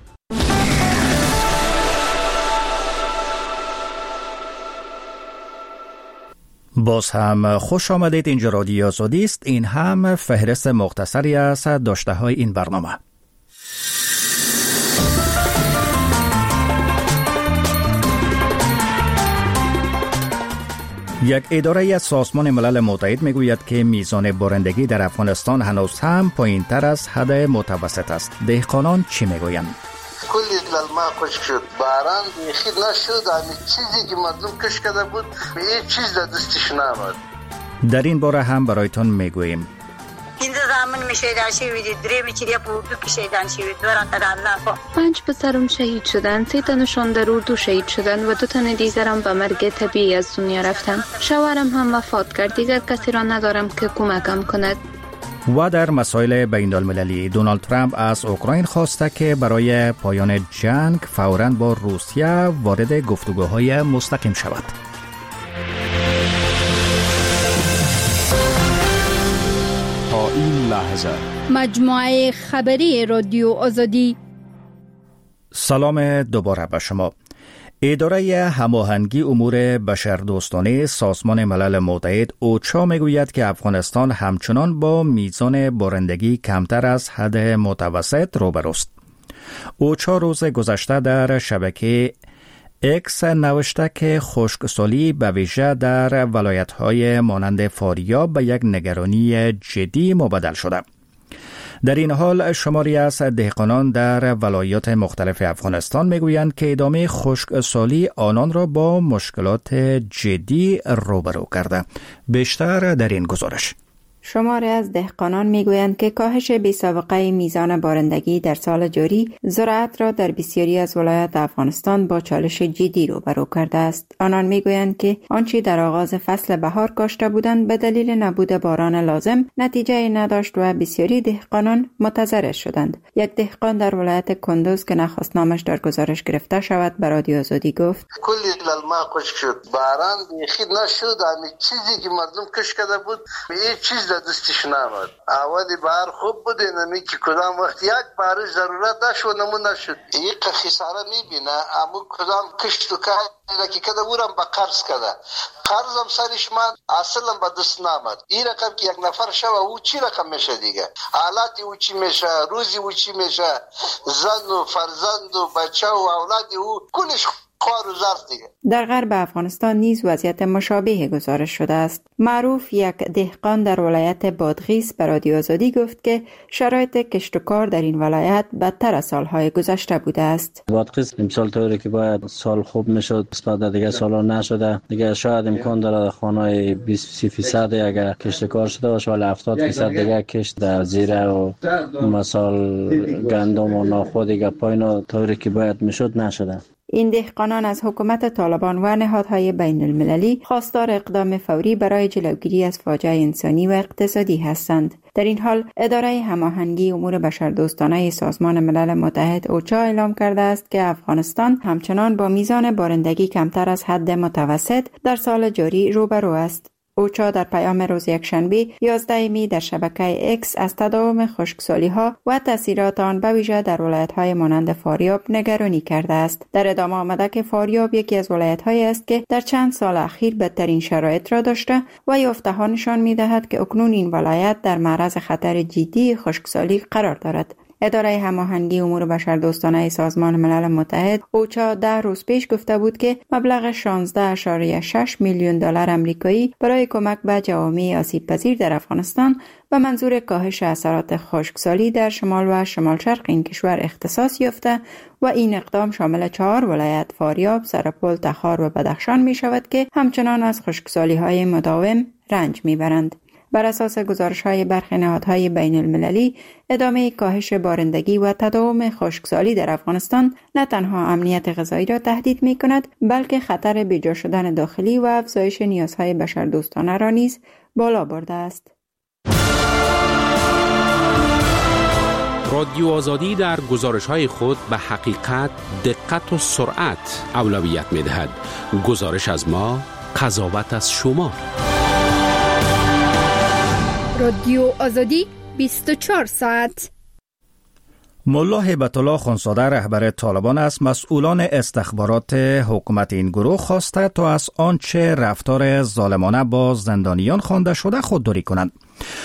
باز هم خوش آمدید. اینجا رادیو آزادی است. این هم فهرست مختصری از داشته های این برنامه. یک اداره از سازمان ملل متحد میگوید که میزان بارندگی در افغانستان هنوز هم پایین تر از حد متوسط است. دهقانان چی میگویند؟ کلی للما خشک شد، باران بیخی نشد، همین چیزی که مردم کش کرده بود به هیچ چیز در دستش نآمد. در این باره هم برایتان میگوییم. این زمان میشیدن شوید، دریم چیزی پودو کشیدن شوید، دوران در الله. 5 پسرم شهید شدن، 3 تنشان در اردو شهید شدن و 2 تن دیگرم به مرگ طبیعی از دنیا رفتن. شوهرم هم وفات کرد، دیگر کسی را ندارم که کمکم کند. و در مسائل بین المللی دونالد ترامپ از اوکراین خواسته که برای پایان جنگ فوراً با روسیه وارد گفتگوهای مستقیم شود. تا این لحظه مجموعه خبری رادیو آزادی. سلام دوباره به شما. اداره هماهنگی امور بشردوستانه سازمان ملل متحد اوچا میگوید که افغانستان همچنان با میزان بارندگی کمتر از حد متوسط روبروست. اوچا روز گذشته در شبکه اکس نوشته که خشکسالی به ویژه در ولایت‌های مانند فاریاب به یک نگرانی جدی مبدل شده. در این حال شماری از دهقانان در ولایات مختلف افغانستان میگویند که ادامه خشکسالی آنان را با مشکلات جدی روبرو کرده. بیشتر در این گزارش. شماری از دهقانان میگویند که کاهش بی‌سابقه میزان بارندگی در سال جاری زراعت را در بسیاری از ولایات افغانستان با چالش جدی روبرو کرده است. آنان میگویند که آنچه در آغاز فصل بهار کاشته بودند به دلیل نبود باران لازم نتیجه نداشت و بسیاری دهقانان متضرر شدند. یک دهقان در ولایت کندوز که نخواست نامش در گزارش گرفته شود به رادیو آزادی گفت: کلی للما خشک شد، باران بیخی نشد، همین چیزی که مردم کش کرده بود به هیچ چیز دستش نآمد. اولی بار خوب بود، نمی که کدام وقت یک بارش ضرورت داشت و نمونه شد. یک خساره میبینه، اما کدام کشت و کاری که کده اورم با قرض کده، قرضم سرش من اصلا به دست نآمد. این رقم که یک نفر شو او چی رقم میشه دیگه، حالتی او چی میشه، روزی او چی میشه، زن و فرزند و بچه و اولادی او کلش در غرب افغانستان نیز وضعیت مشابه گزارش شده است. معروف یک دهقان در ولایت بادغیس به رادیو آزادی گفت که شرایط کشت و کار در این ولایت بدتر از سالهای گذشته بوده است. بادغیس امسال طوری که باید سال خوب میشد نسبت دیگه سالا نشده. دیگه شاید امکان داره خانه 20% اگر کشت کار شده باشه، ولی 70% دیگه کشت در زیره و مثال گندم و نخود دیگه پایین طوری که باید میشد نشده. این دهقانان از حکومت طالبان و نهادهای بین المللی خواستار اقدام فوری برای جلوگیری از فاجعه انسانی و اقتصادی هستند. در این حال اداره هماهنگی امور بشردوستانه سازمان ملل متحد اوچا اعلام کرده است که افغانستان همچنان با میزان بارندگی کمتر از حد متوسط در سال جاری روبرو است. اوچا در پیام روز یکشنبه 11 می در شبکه اکس از تداوم خشکسالی‌ها و تاثیرات آن به ویژه در ولایت‌های مانند فاریاب نگرانی کرده است. در ادامه آمده که فاریاب یکی از ولایت‌هایی است که در چند سال اخیر بدترین شرایط را داشته و یافته‌ها نشان می‌دهد که اکنون این ولایت در معرض خطر جدی خشکسالی قرار دارد. اداره هماهنگی امور بشردوستانه سازمان ملل متحد اوچا 10 روز پیش گفته بود که مبلغ 16.6 میلیون دلار آمریکایی برای کمک به جوامع آسیب پذیر در افغانستان به منظور کاهش اثرات خشکسالی در شمال و شمال شرق این کشور اختصاص یافته و این اقدام شامل 4 ولایت فاریاب، سرپل، تخار و بدخشان می شود که همچنان از خشکسالی های مداوم رنج می برند. بر اساس گزارش‌های برخی نهادهای بین المللی، ادامه کاهش بارندگی و تداوم خشکسالی در افغانستان نه تنها امنیت غذایی را تهدید می‌کند، بلکه خطر بیجا شدن داخلی و افزایش نیازهای بشردوستانه را نیز بالا برده است. رادیو آزادی در گزارش‌های خود به حقیقت، دقت و سرعت اولویت می‌دهد. گزارش از ما، قضاوت از شما. رادیو آزادی 24 ساعت. ملا هیبت الله خانزاده رهبر طالبان از مسئولان استخبارات حکومت این گروه خواسته تا از آنچه رفتار ظالمانه با زندانیان خوانده شده خودداری کنند.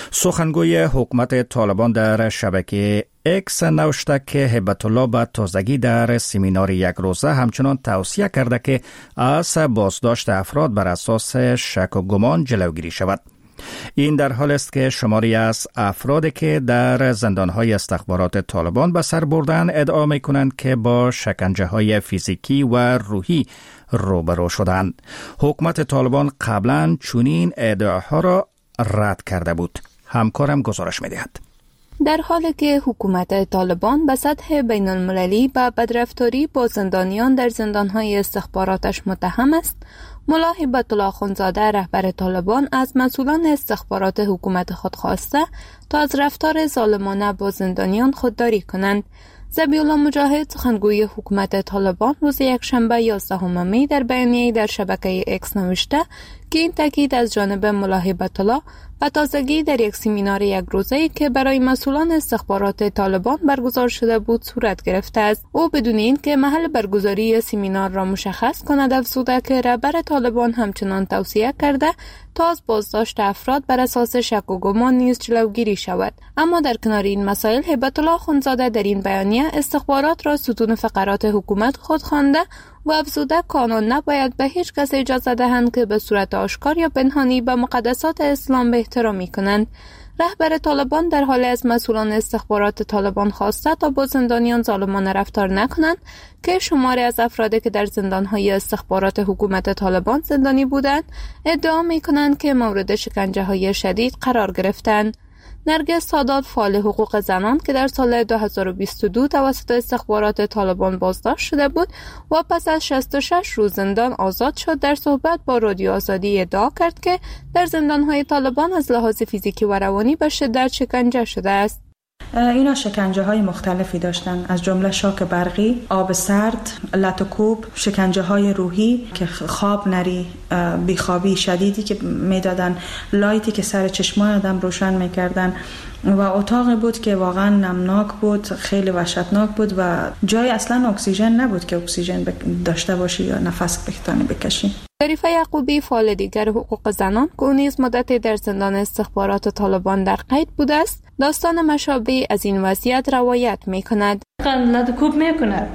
سخنگوی حکومت طالبان در شبکه اکس نوشته که هیبت الله به تازگی در سمینار یک روزه همچنان توصیه کرده که از بازداشت افراد بر اساس شک و گمان جلوگیری شود. این در حال است که شماری از افرادی که در زندانهای استخبارات طالبان به سر بردن ادعا می کنند که با شکنجه‌های فیزیکی و روحی روبرو شدند. حکومت طالبان قبلا چنین ادعاها را رد کرده بود. همکارم گزارش می دهد. در حالی که حکومت طالبان به سطح بین المللی به بدرفتاری با زندانیان در زندانهای استخباراتش متهم است، ملا هیبت الله خانزاده رهبر طالبان از مسئولان استخبارات حکومت خود خواسته تا از رفتار ظالمانه با زندانیان خودداری کنند. ذبیح الله مجاهد سخنگوی حکومت طالبان روز یکشنبه 11 می در بیانیه‌ای در شبکه اکس نوشته که این تاکید از جانب ملا هیبت الله و تازگی در یک سمینار یک روزه‌ای که برای مسئولان استخبارات طالبان برگزار شده بود صورت گرفته است. او بدون اینکه محل برگزاری سمینار را مشخص کند افزوده که رهبر طالبان همچنان توصیه کرده تا از بازداشت افراد بر اساس شک و گمان نیز جلوگیری شود. اما در کنار این مسائل هیبت الله خانزاده در این بیانیه استخبارات را ستون فقرات حکومت خود خوانده و افزوده کانون نباید به هیچ کس اجازه دهند که به صورت آشکار یا پنهانی به مقدسات اسلام به احترامی کنند. رهبر طالبان در حال از مسئولان استخبارات طالبان خواسته تا با زندانیان ظالمانه رفتار نکنند که شماری از افرادی که در زندانهای استخبارات حکومت طالبان زندانی بودند ادعا می‌کنند که مورد شکنجه‌های شدید قرار گرفتند. نرگس سادات فعال حقوق زنان که در سال 2022 توسط استخبارات طالبان بازداشت شده بود و پس از 66 روز زندان آزاد شد، در صحبت با رادیو آزادی ادعا کرد که در زندانهای طالبان از لحاظ فیزیکی و روانی به شدت شکنجه شده است. اینا شکنجه های مختلفی داشتن، از جمله شاک برقی، آب سرد، لط و کوب، شکنجه های روحی که خواب نری، بیخوابی شدیدی که میدادن، لایتی که سر چشمان آدم روشن میکردن و اتاقی بود که واقعا نمناک بود، خیلی وحشتناک بود و جای اصلا اکسیژن نبود که اکسیژن داشته باشی یا نفس بتونی بکشی. ظریفه یعقوبی فعال دیگر حقوق زنان که نیز مدتی در زندان استخبارات طالبان در قید بوده است، داستان مشابه از این وضعیت روایت می‌کند. لط کوب می‌کند،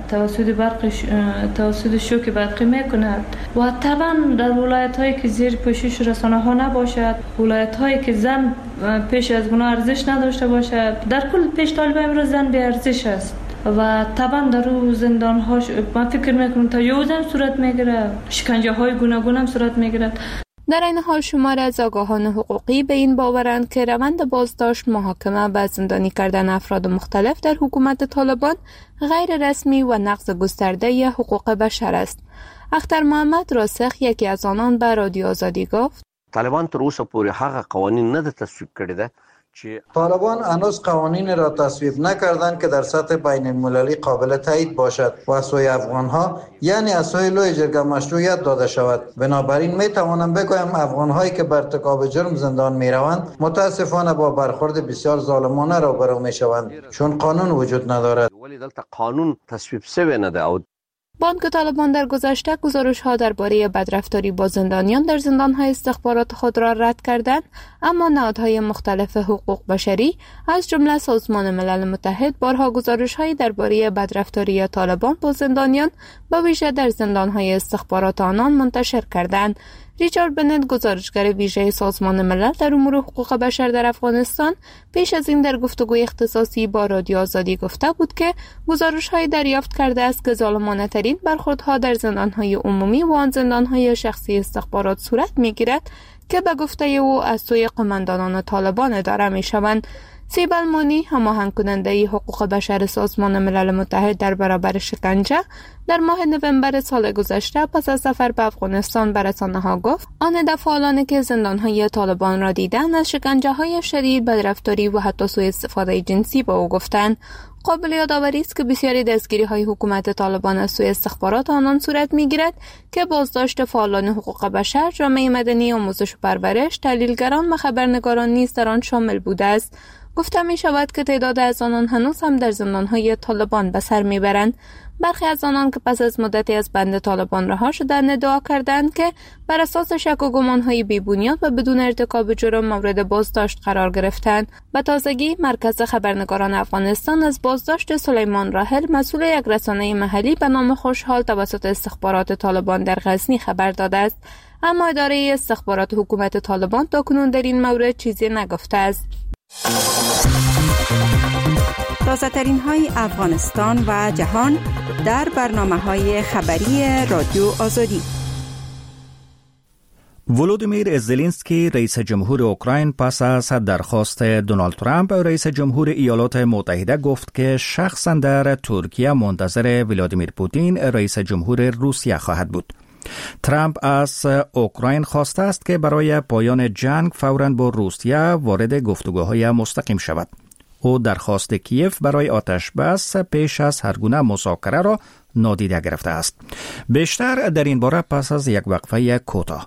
توسط شوک برقی می‌کند و طبعا در ولایت‌هایی که زیر پوشش رسانه‌ها نباشد، ولایت‌هایی که زن پیش از گناه ارزش نداشته باشد، در کل پیش طالب امروز زن به ارزش است و طبعا در اون زندان ها من فکر میکنم تا یوزم صورت میگیره، شکنجه های گوناگون هم صورت میگیره. در این حال شمار از آگاهان حقوقی به این باورند که روند بازداشت، محاکمه و زندانی کردن افراد مختلف در حکومت طالبان غیر رسمی و نقض گسترده حقوق بشر است. اختر محمد راسخ یکی از آنان به رادیو آزادی گفت: طالبان تر اوسه پورې هغه قوانین نه تصویب کړي ده طالبان هنوز قوانین را تصویب نکردند که در سطح بین المللی قابل تایید باشد و از سوی افغانها یعنی از سوی لوی جرگه مشروعیت داده شود. بنابراین می توانم بگویم افغانهایی که بر ارتکاب جرم زندان می روند متاسفانه با برخورد بسیار ظالمانه روبرو می شوند چون قانون وجود ندارد. قانون تصویب شوی نده. بانک طالبان در گذشته گزارش‌ها درباره بدرفتاری با زندانیان در زندان‌های استخبارات خود را رد کردند، اما نهادهای مختلف حقوق بشری از جمله سازمان ملل متحد بارها گزارش‌هایی درباره بدرفتاری طالبان با زندانیان به ویژه در زندان‌های استخبارات آنان منتشر کردند. ریچارد بنت، گزارشگر ویژه سازمان ملل در امور حقوق بشر در افغانستان، پیش از این در گفتگوی اختصاصی با رادیو آزادی گفته بود که گزارش‌های دریافت کرده است که ظالمانه‌ترین برخوردها در زندان‌های عمومی و آن زندان‌های شخصی استخبارات صورت می‌گیرد که به گفته او از سوی قماندانان طالبان اداره می‌شوند. سیبل مانی، هماهنگ کننده حقوق بشر سازمان ملل متحد در برابر شکنجه، در ماه نوامبر سال گذشته پس از سفر به افغانستان به رسانه‌ها گفت آن فعالانی که زندان‌های طالبان را دیدند از شکنجه‌های شدید، بدرفتاری و حتی سوء استفاده جنسی به او گفتند. قابل یادآوری است که بسیاری دستگیری‌های حکومت طالبان از سوی استخبارات آنان صورت می‌گیرد که بازداشت فعالان حقوق بشر، جامعه مدنی، آموزش و پرورش، تحلیلگران و خبرنگاران نیز در آن شامل بوده است. گفته می شود که تعداد از آنان هنوز هم در زندان‌های طالبان به سر می‌برند. برخی از آنان که پس از مدتی از بند طالبان رها شدند ادعا کردند که بر اساس شک و گمان‌های بی‌بنیاد و بدون ارتکاب جرم مورد بازداشت قرار گرفتند. به تازگی مرکز خبرنگاران افغانستان از بازداشت سلیمان راحل، مسئول یک رسانه محلی به نام خوشحال توسط استخبارات طالبان در غزنی خبر داده است، اما اداره استخبارات حکومت طالبان تاکنون در این مورد چیزی نگفته است. تازه ترین های افغانستان و جهان در برنامه های خبری رادیو آزادی. ولودیمیر زلنسکی رئیس جمهور اوکراین پس از درخواست دونالد ترامپ رئیس جمهور ایالات متحده گفت که شخصا در ترکیه منتظر ولادیمیر پوتین رئیس جمهور روسیه خواهد بود. ترامپ از اوکراین خواسته است که برای پایان جنگ فوراً با روسیه وارد گفتگوهای مستقیم شود. او درخواست کیف برای آتش بس پیش از هر گونه مذاکره را نادیده گرفته است. بیشتر در این باره پس از یک وقفه کوتاه.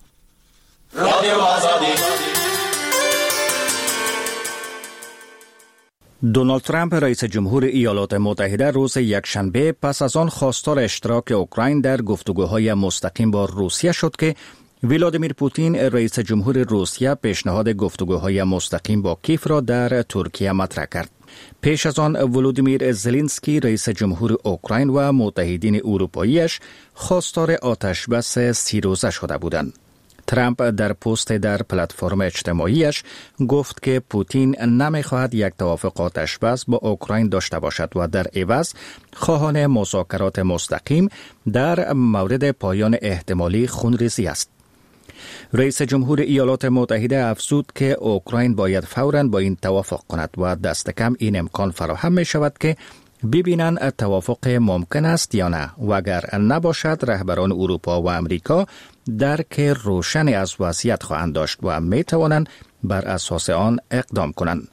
دونالد ترامپ رئیس جمهور ایالات متحده روز یکشنبه پس از آن خواستار اشتراک اوکراین در گفتگوهای مستقیم با روسیه شد که ولادیمیر پوتین رئیس جمهور روسیه پیشنهاد گفتگوهای مستقیم با کیف را در ترکیه مطرح کرد. پیش از آن ولودیمیر زلنسکی رئیس جمهور اوکراین و متحدین اروپاییش خواستار آتش بس 30 روزه شده بودند. ترامپ در پست در پلتفرم اجتماعیش گفت که پوتین نمیخواهد یک توافق آتش بس با اوکراین داشته باشد و در عوض خواهان مذاکرات مستقیم در مورد پایان احتمالی خونریزی است. رئیس جمهور ایالات متحده افزود که اوکراین باید فوراً با این توافق کند و دست کم این امکان فراهم می شود که ببینند توافق ممکن است یا نه و اگر نباشد رهبران اروپا و امریکا درک روشنی از وضعیت خواهند داشت و می توانند بر اساس آن اقدام کنند.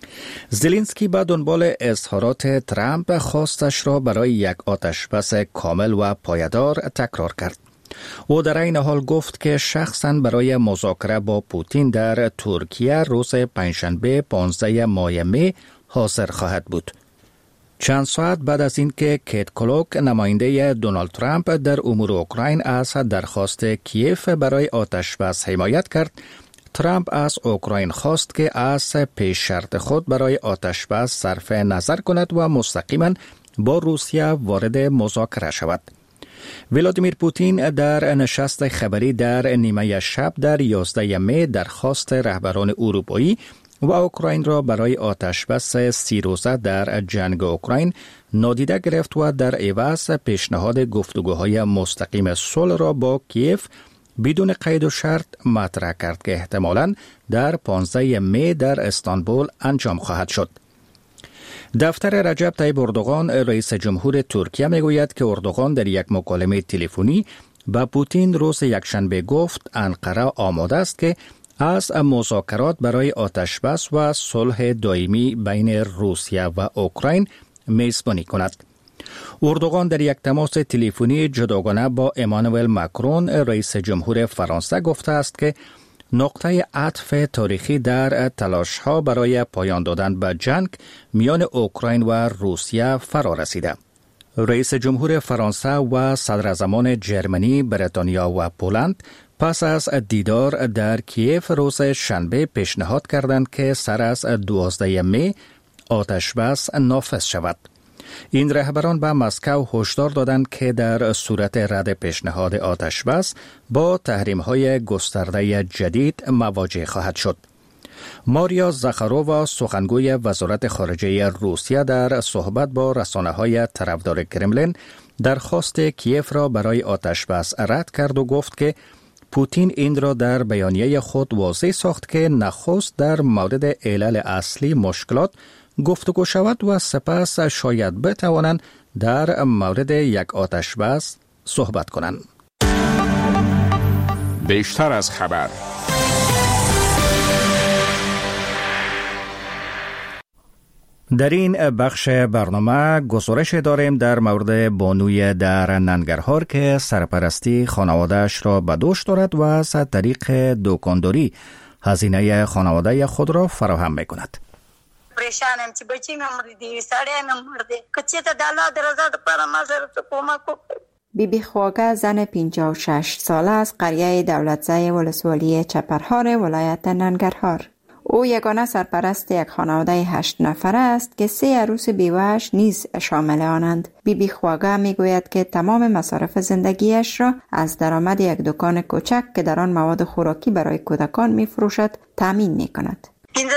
زلنسکی به دنبال اظهارات ترامپ خواستش را برای یک آتش بس کامل و پایدار تکرار کرد. او در این حال گفت که شخصاً برای مذاکره با پوتین در ترکیه روز پنجشنبه 15 ماه می حاضر خواهد بود. چند ساعت بعد از اینکه کیت کلوک نماینده دونالد ترامپ در امور اوکراین از درخواست کیف برای آتش بس حمایت کرد، ترامپ از اوکراین خواست که از پیش شرط خود برای آتش بس صرف نظر کند و مستقیما با روسیه وارد مذاکره شود. ولادیمیر پوتین در نشست خبری در نیمه شب در 11 می درخواست رهبران اروپایی و اوکراین را برای آتش بس 30 روزه در جنگ اوکراین نادیده گرفت و در عوض پیشنهاد گفتگوهای مستقیم صلح را با کیف بدون قید و شرط مطرح کرد که احتمالاً در 15 می در استانبول انجام خواهد شد. دفتر رجب طیب اردوغان رئیس جمهور ترکیه میگوید که اردوغان در یک مکالمه تلفنی با پوتین روز یکشنبه گفت انقره آماده است که از مذاکرات برای آتشبس و صلح دائمی بین روسیه و اوکراین میزبانی کند. اردوغان در یک تماس تلفنی جداگانه با امانوئل ماکرون رئیس جمهور فرانسه گفته است که نقطه عطف تاریخی در تلاش‌ها برای پایان دادن به جنگ میان اوکراین و روسیه فرا رسیده. رئیس جمهور فرانسه و صدراعظمان جرمنی، بریتانیا و پولند پس از دیدار در کیف روز شنبه پیشنهاد کردند که سر از 12 می آتشبس نافذ شود. این رهبران به مسکو هشدار دادند که در صورت رد پیشنهاد آتشبس با تحریم‌های گسترده جدید مواجه خواهد شد. ماریا زاخارووا، سخنگوی وزارت خارجه روسیه، در صحبت با رسانه‌های طرفدار کرملین درخواست کیف را برای آتشبس رد کرد و گفت که پوتین این را در بیانیه خود واضح ساخت که نخست در مورد علل اصلی مشکلات گفتگو شود و سپس شاید بتوانند در مورد یک آتشبس صحبت کنند. بیشتر از خبر. در این بخش برنامه گزارش داریم در مورد بانوی در ننگرهار که سرپرستی خانواده‌اش را به دوش دارد و از طریق دکانداری هزینه خانواده خود را فراهم می‌کند. پریشانم چې بچی مې مړ دي سړی مې مړ دی که چېرته د الله د رضا دپاره ما سره څه کمک وکړي. بیبی خواگه زن 56 ساله از قریه دولتزای ولسوالی چپرهار ولایت ننگرهار. او یگانه سرپرست یک خانواده 8 نفره است که 3 عروس بیوه‌اش نیز شامل آنند. بیبی خواگه میگوید که تمام مصارف زندگیش را از درآمد یک دکان کوچک که در آن مواد خوراکی برای کودکان می‌فروشد تامین می‌کند.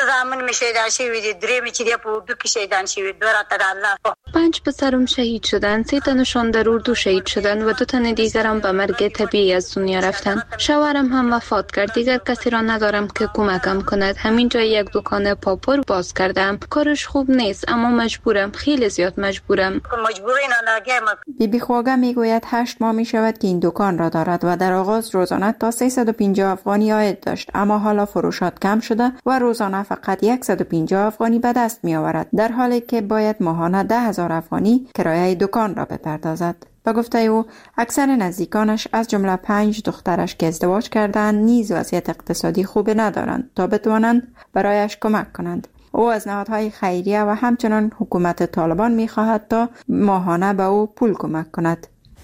5 پسرم شهید شدند، 3 تنشان در اردو شهید شدند و 2 تن دیگرم به مرگ طبیعی از دنیا رفتند. شوهرم هم وفات کرد. دیگر کسی را ندارم که کمکم کند. همین جای یک دکان پاپور باز کردم. کارش خوب نیست اما مجبورم، خیلی زیاد مجبورم. بیبی خواگه میگوید 8 ماه می شود که این دکان را دارد و در آغاز روزانه تا 350 افغانی عاید داشت، اما حالا فروشات کم شده و روزانه فقط 150 افغانی به دست می آورد، در حالی که باید ماهانه 10,000 افغانی کرایه دکان را بپردازد. به گفته او اکثر نزدیکانش از جمله 5 دخترش که ازدواج کردند نیز وضعیت اقتصادی خوبی ندارند تا بتوانند برایش کمک کنند. او از نهادهای خیریه و همچنان حکومت طالبان می خواهد تا ماهانه به او پول کمک کند.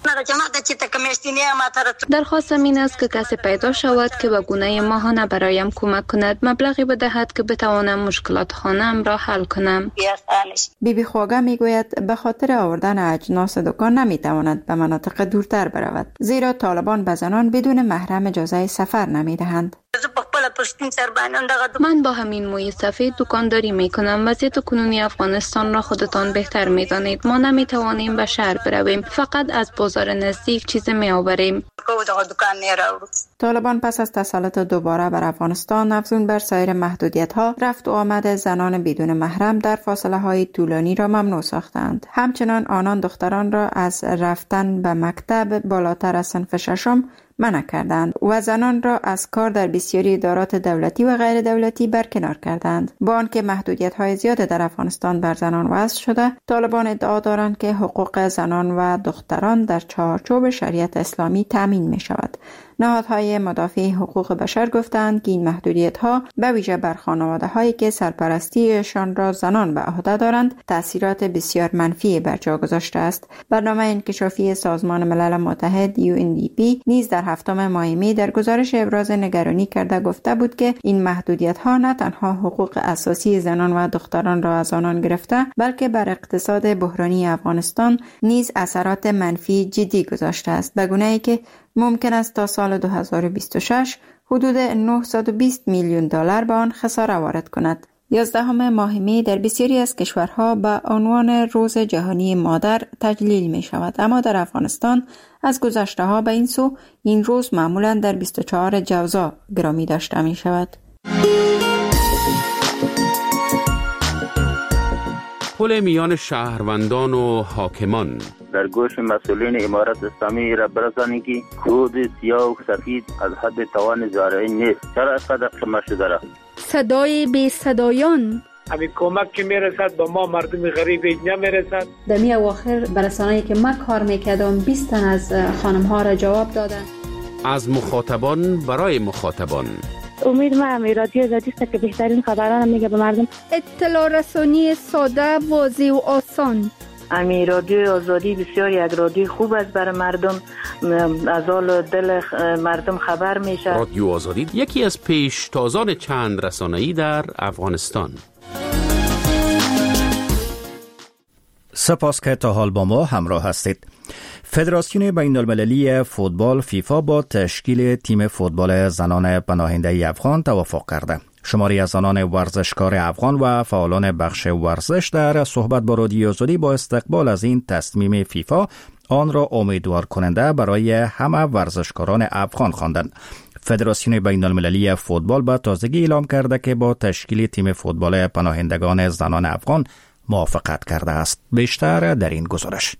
درخواستم این است که کسی پیدا شود که به گونه ماهانه برایم کمک کند، مبلغی بدهد که بتوانم مشکلات خانه‌ام را حل کنم. بیبی خواگه میگوید به خاطر آوردن اجناس دکان نمیتواند به مناطق دورتر برود، زیرا طالبان به زنان بدون محرم اجازه سفر نمیدهند. من با همین موی سفید دکانداری میکنم. وضعیت کنونی افغانستان را خودتان بهتر میدانید. ما نمیتوانیم به شهر برویم، فقط از بازار نزدیک چیز میآوریم. طالبان پس از تسلط دوباره بر افغانستان افزون بر سایر محدودیت‌ها، رفت و آمد زنان بدون محرم در فاصله‌های طولانی را ممنوع ساختند. همچنان آنان دختران را از رفتن به مکتب بالاتر از صنف 6 منع کردند و زنان را از کار در بسیاری ادارات دولتی و غیر دولتی برکنار کردند. با آنکه محدودیت‌های زیاد در افغانستان بر زنان وضع شده، طالبان ادعا دارند که حقوق زنان و دختران در چارچوب شریعت اسلامی تامین می شود. نهادهای مدافع حقوق بشر گفتند که این محدودیت‌ها به ویژه بر خانواده‌هایی که سرپرستیشان را زنان به عهده دارند تأثیرات بسیار منفی بر جا گذاشته است. برنامه انکشافی سازمان ملل متحد UNDP نیز در 7 ماه می در گزارش ابراز نگرانی کرده گفته بود که این محدودیت‌ها نه تنها حقوق اساسی زنان و دختران را از آنان گرفته، بلکه بر اقتصاد بحرانی افغانستان نیز اثرات منفی جدی گذاشته است، به گونه‌ای که ممکن است تا سال 2026 حدود 920 میلیون دلار به آن خساره وارد کند. 11 ماه می در بسیاری از کشورها به عنوان روز جهانی مادر تجلیل می شود، اما در افغانستان از گذشته ها به این سو این روز معمولا در 24 جوزا گرامی داشته می شود. پل میان شهروندان و حاکمان. در گوش مسئولین امارت اسلامی را برسانید که کود سیاه و سفید از حد توان زارعین نیست. چرا اینقدر خمه شده را؟ صدای بی صدایان. همین کمک که میرسد به ما مردم غریب نمیرسد. در می اواخر برسانه‌ای که من کار میکردم 20 تن از خانم ها را جواب دادن. از مخاطبان برای مخاطبان. امید ما رادیو آزادی است که بهترین خبران میگه به مردم. اطلاع رسانی ساده، واضح و آسان. امی رادیو آزادی بسیار یک رادیو خوب است برای مردم، از حال دل مردم خبر میشه. رادیو آزادی یکی از پیشتازان چند رسانه‌ای در افغانستان. سپاس که تا حال با ما همراه هستید. فدراسیون بین المللی فوتبال فیفا با تشکیل تیم فوتبال زنان پناهنده افغان توافق کرده. شماری از زنان ورزشکار افغان و فعالان بخش ورزش در صحبت با رادیو آزادی با استقبال از این تصمیم فیفا آن را امیدوار کننده برای همه ورزشکاران افغان خواندند. فدراسیون بین المللی فوتبال با تازگی اعلام کرده که با تشکیل تیم فوتبال پناهندگان زنان افغان موافقت کرده است. بیشتر در این گزارش.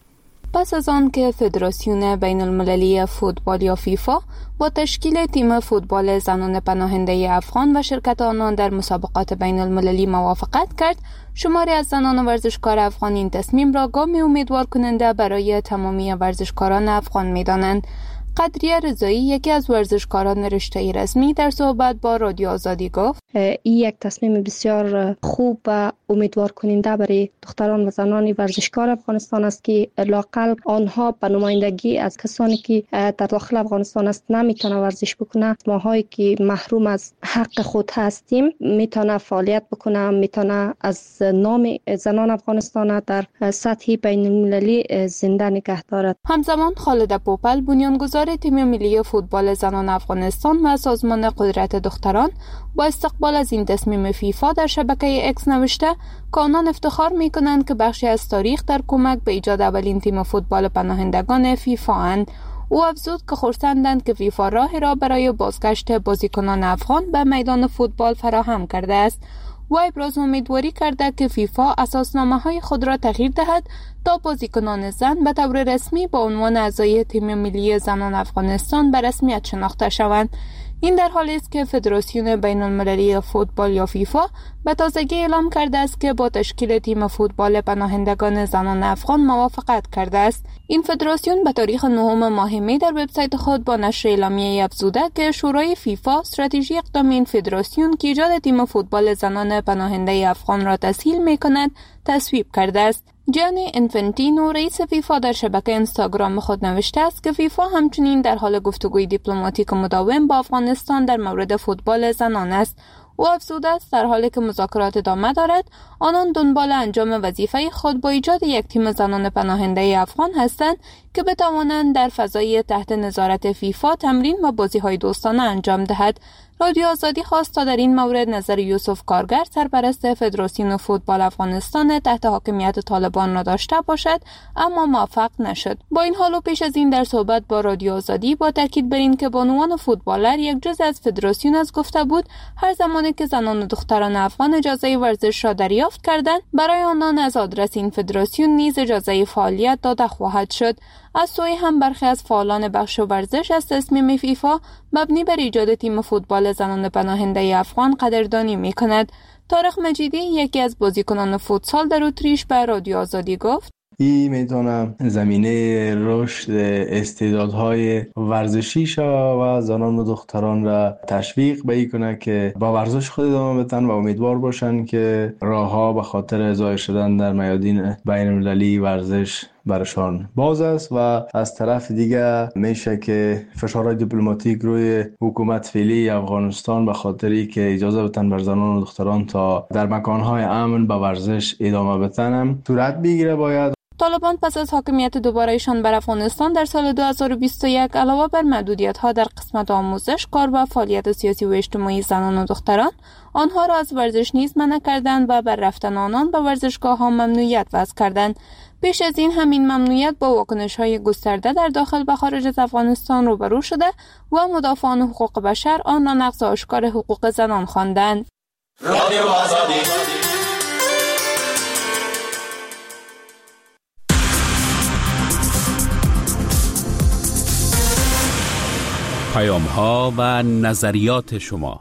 پس از آن که فدراسیون بین المللی فوتبال یا فیفا با تشکیل تیم فوتبال زنان پناهنده افغان و شرکت آنان در مسابقات بین المللی موافقت کرد، شماری از زنان ورزشکار افغان این تصمیم را گامی امیدوار کننده برای تمامی ورزشکاران افغان می‌دانند. قدریه رضایی، یکی از ورزشکاران رشته رسمی، در صحبت با رادیو آزادی گفت: این یک تصمیم بسیار خوب و امیدوار کننده برای دختران و زنان ورزشکار افغانستان است که لااقل آنها به نمایندگی از کسانی که در داخل افغانستان است نمیتونه ورزش بکنه، ماهایی که محروم از حق خود هستیم میتونه فعالیت بکنه، میتونه از نام زنان افغانستان در سطح بین المللی زنده نگه دارد. همزمان خالد پوپل، بنیانگذار تیم ملی فوتبال زنان افغانستان و سازمان قدرت دختران، با استقبال از این تصمیم فیفا در شبکه اکس نوشته که آنان افتخار می‌کنند که بخشی از تاریخ در کمک به ایجاد اولین تیم فوتبال پناهندگان فیفا اند. او افزود که خرسندند که فیفا راهی را برای بازگشت بازیکنان افغان به میدان فوتبال فراهم کرده است. و ابراز امیدواری کرده که فیفا اساسنامه‌های خود را تغییر دهد تا بازیکنان زن به طور رسمی با عنوان اعضای تیم ملی زنان افغانستان به رسمیت شناخته شوند. این در حالی است که فدراسیون بین المللی فوتبال یا فیفا به تازگی اعلام کرده است که با تشکیل تیم فوتبال پناهندگان زنان افغان موافقت کرده است. این فدراسیون به تاریخ 9 ماه می در وبسایت خود با نشر اعلامیه افزوده که شورای فیفا استراتژی اقدام این فدراسیون که ایجاد تیم فوتبال زنان پناهنده افغان را تسهیل می‌کند تصویب کرده است. جانی انفنتینو، رئیس فیفا، در شبکه اینستاگرام خود نوشته است که فیفا همچنین در حال گفتگوی دیپلماتیک مداوم با افغانستان در مورد فوتبال زنان است. او افزوده است در حالی که مذاکرات ادامه دارد، آنان دنبال انجام وظیفه خود با ایجاد یک تیم زنان پناهنده افغان هستند که بتوانند در فضای تحت نظارت فیفا تمرین و بازی‌های دوستانه انجام دهد. رادیو آزادی خواست تا در این مورد نظر یوسف کارگر، سرپرست فدراسیون فوتبال افغانستان تحت حاکمیت طالبان را داشته باشد، اما موفق نشد. با این حال و پیش از این در صحبت با رادیو آزادی با تاکید بر این که بانوان فوتبالر یک جزء از فدراسیون از گفته بود هر زمانی که زنان و دختران افغان اجازه ورزش را دریافت کردند، برای آنان از آدرس این فدراسیون نیز اجازه فعالیت داده خواهد شد. از سوی هم برخی از فعالان بخش ورزش از تصمیم فیفا مبنی بر ایجاد تیم فوتبال زنان پناهنده افغان قدردانی می‌کند. طارق مجیدی، یکی از بازیکنان فوتسال در اتریش، به رادیو آزادی گفت: این میتونه زمینه رشد استعدادهای ورزشی شود و زنان و دختران را تشویق به این کنه که با ورزش خود ادامه بدن و امیدوار باشن که راهها به خاطر اضافه شدن در میادین بین المللی ورزش برشان باز است. و از طرف دیگه میشه که فشارهای دیپلماتیک روی حکومت فعلی افغانستان به خاطری که اجازه بدن بر زنان و دختران تا در مکانهای امن به ورزش ادامه بدن صورت بگیره. باید طالبان پس از حاکمیت دوبارهشان بر افغانستان در سال 2021 علاوه بر محدودیت‌ها در قسمت آموزش، کار و فعالیت سیاسی و اجتماعی زنان و دختران، آنها را از ورزش نیز منع کردند و بر رفتن آنان به ورزشگاه‌ها ممنوعیت وضع کردند. پیش از این همین ممنوعیت با واکنش‌های گسترده در داخل و خارج از افغانستان روبرو شده و مدافعان حقوق بشر آن را نقض آشکار حقوق زنان خواندند. رادیو آزادی پیام‌ها و نظریات شما.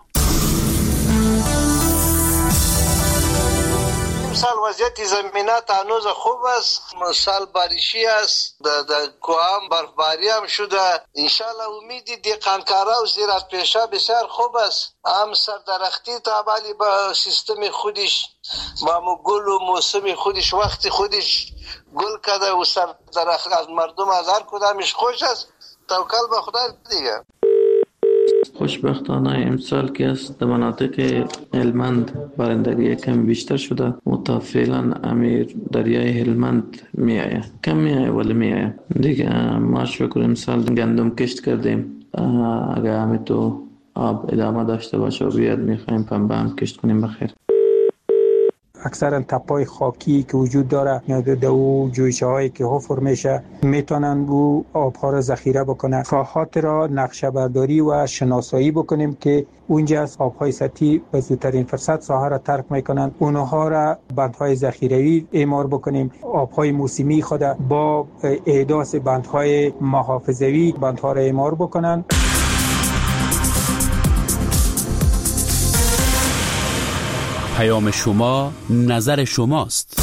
امسال وضعیت زمینات هنوز خوب است، سال باریشی است، در کوام برفباری هم شده. انشالله امیدی دیقانکارا و زیرات پیشه بسیار خوب است. هم سردرختی تابعی با سیستم خودش، با گل و موسم خودش، وقت خودش گل کرده و سردرخت از مردم از هر کدامش خوش است. توکل به خدا دیگه. خوشبختانه امسال که است در مناطق هلمند بارندگی کم بیشتر شده و فعلا امیر دریای هلمند می آید، کم می آید ولی می آید دیگه. ما شکر امسال گندم کشت کردیم، اگر همین تو آب ادامه داشته باشه و بیاد میخوایم پنبه هم کشت کنیم بخیر. اکثرا تپای خاکی که وجود داره یا دو جویچه هایی که حفر میشه میتونن او آبها را ذخیره بکنن. ساحات را نقشه برداری و شناسایی بکنیم که اونجا از آبهای سطحی به زودترین فرصت ساحه را ترک میکنن، اونها را بندهای ذخیروی اعمار بکنیم. آبهای موسمی خود با احداث بندهای محافظوی بندها را اعمار بکنن. پیام شما نظر شماست.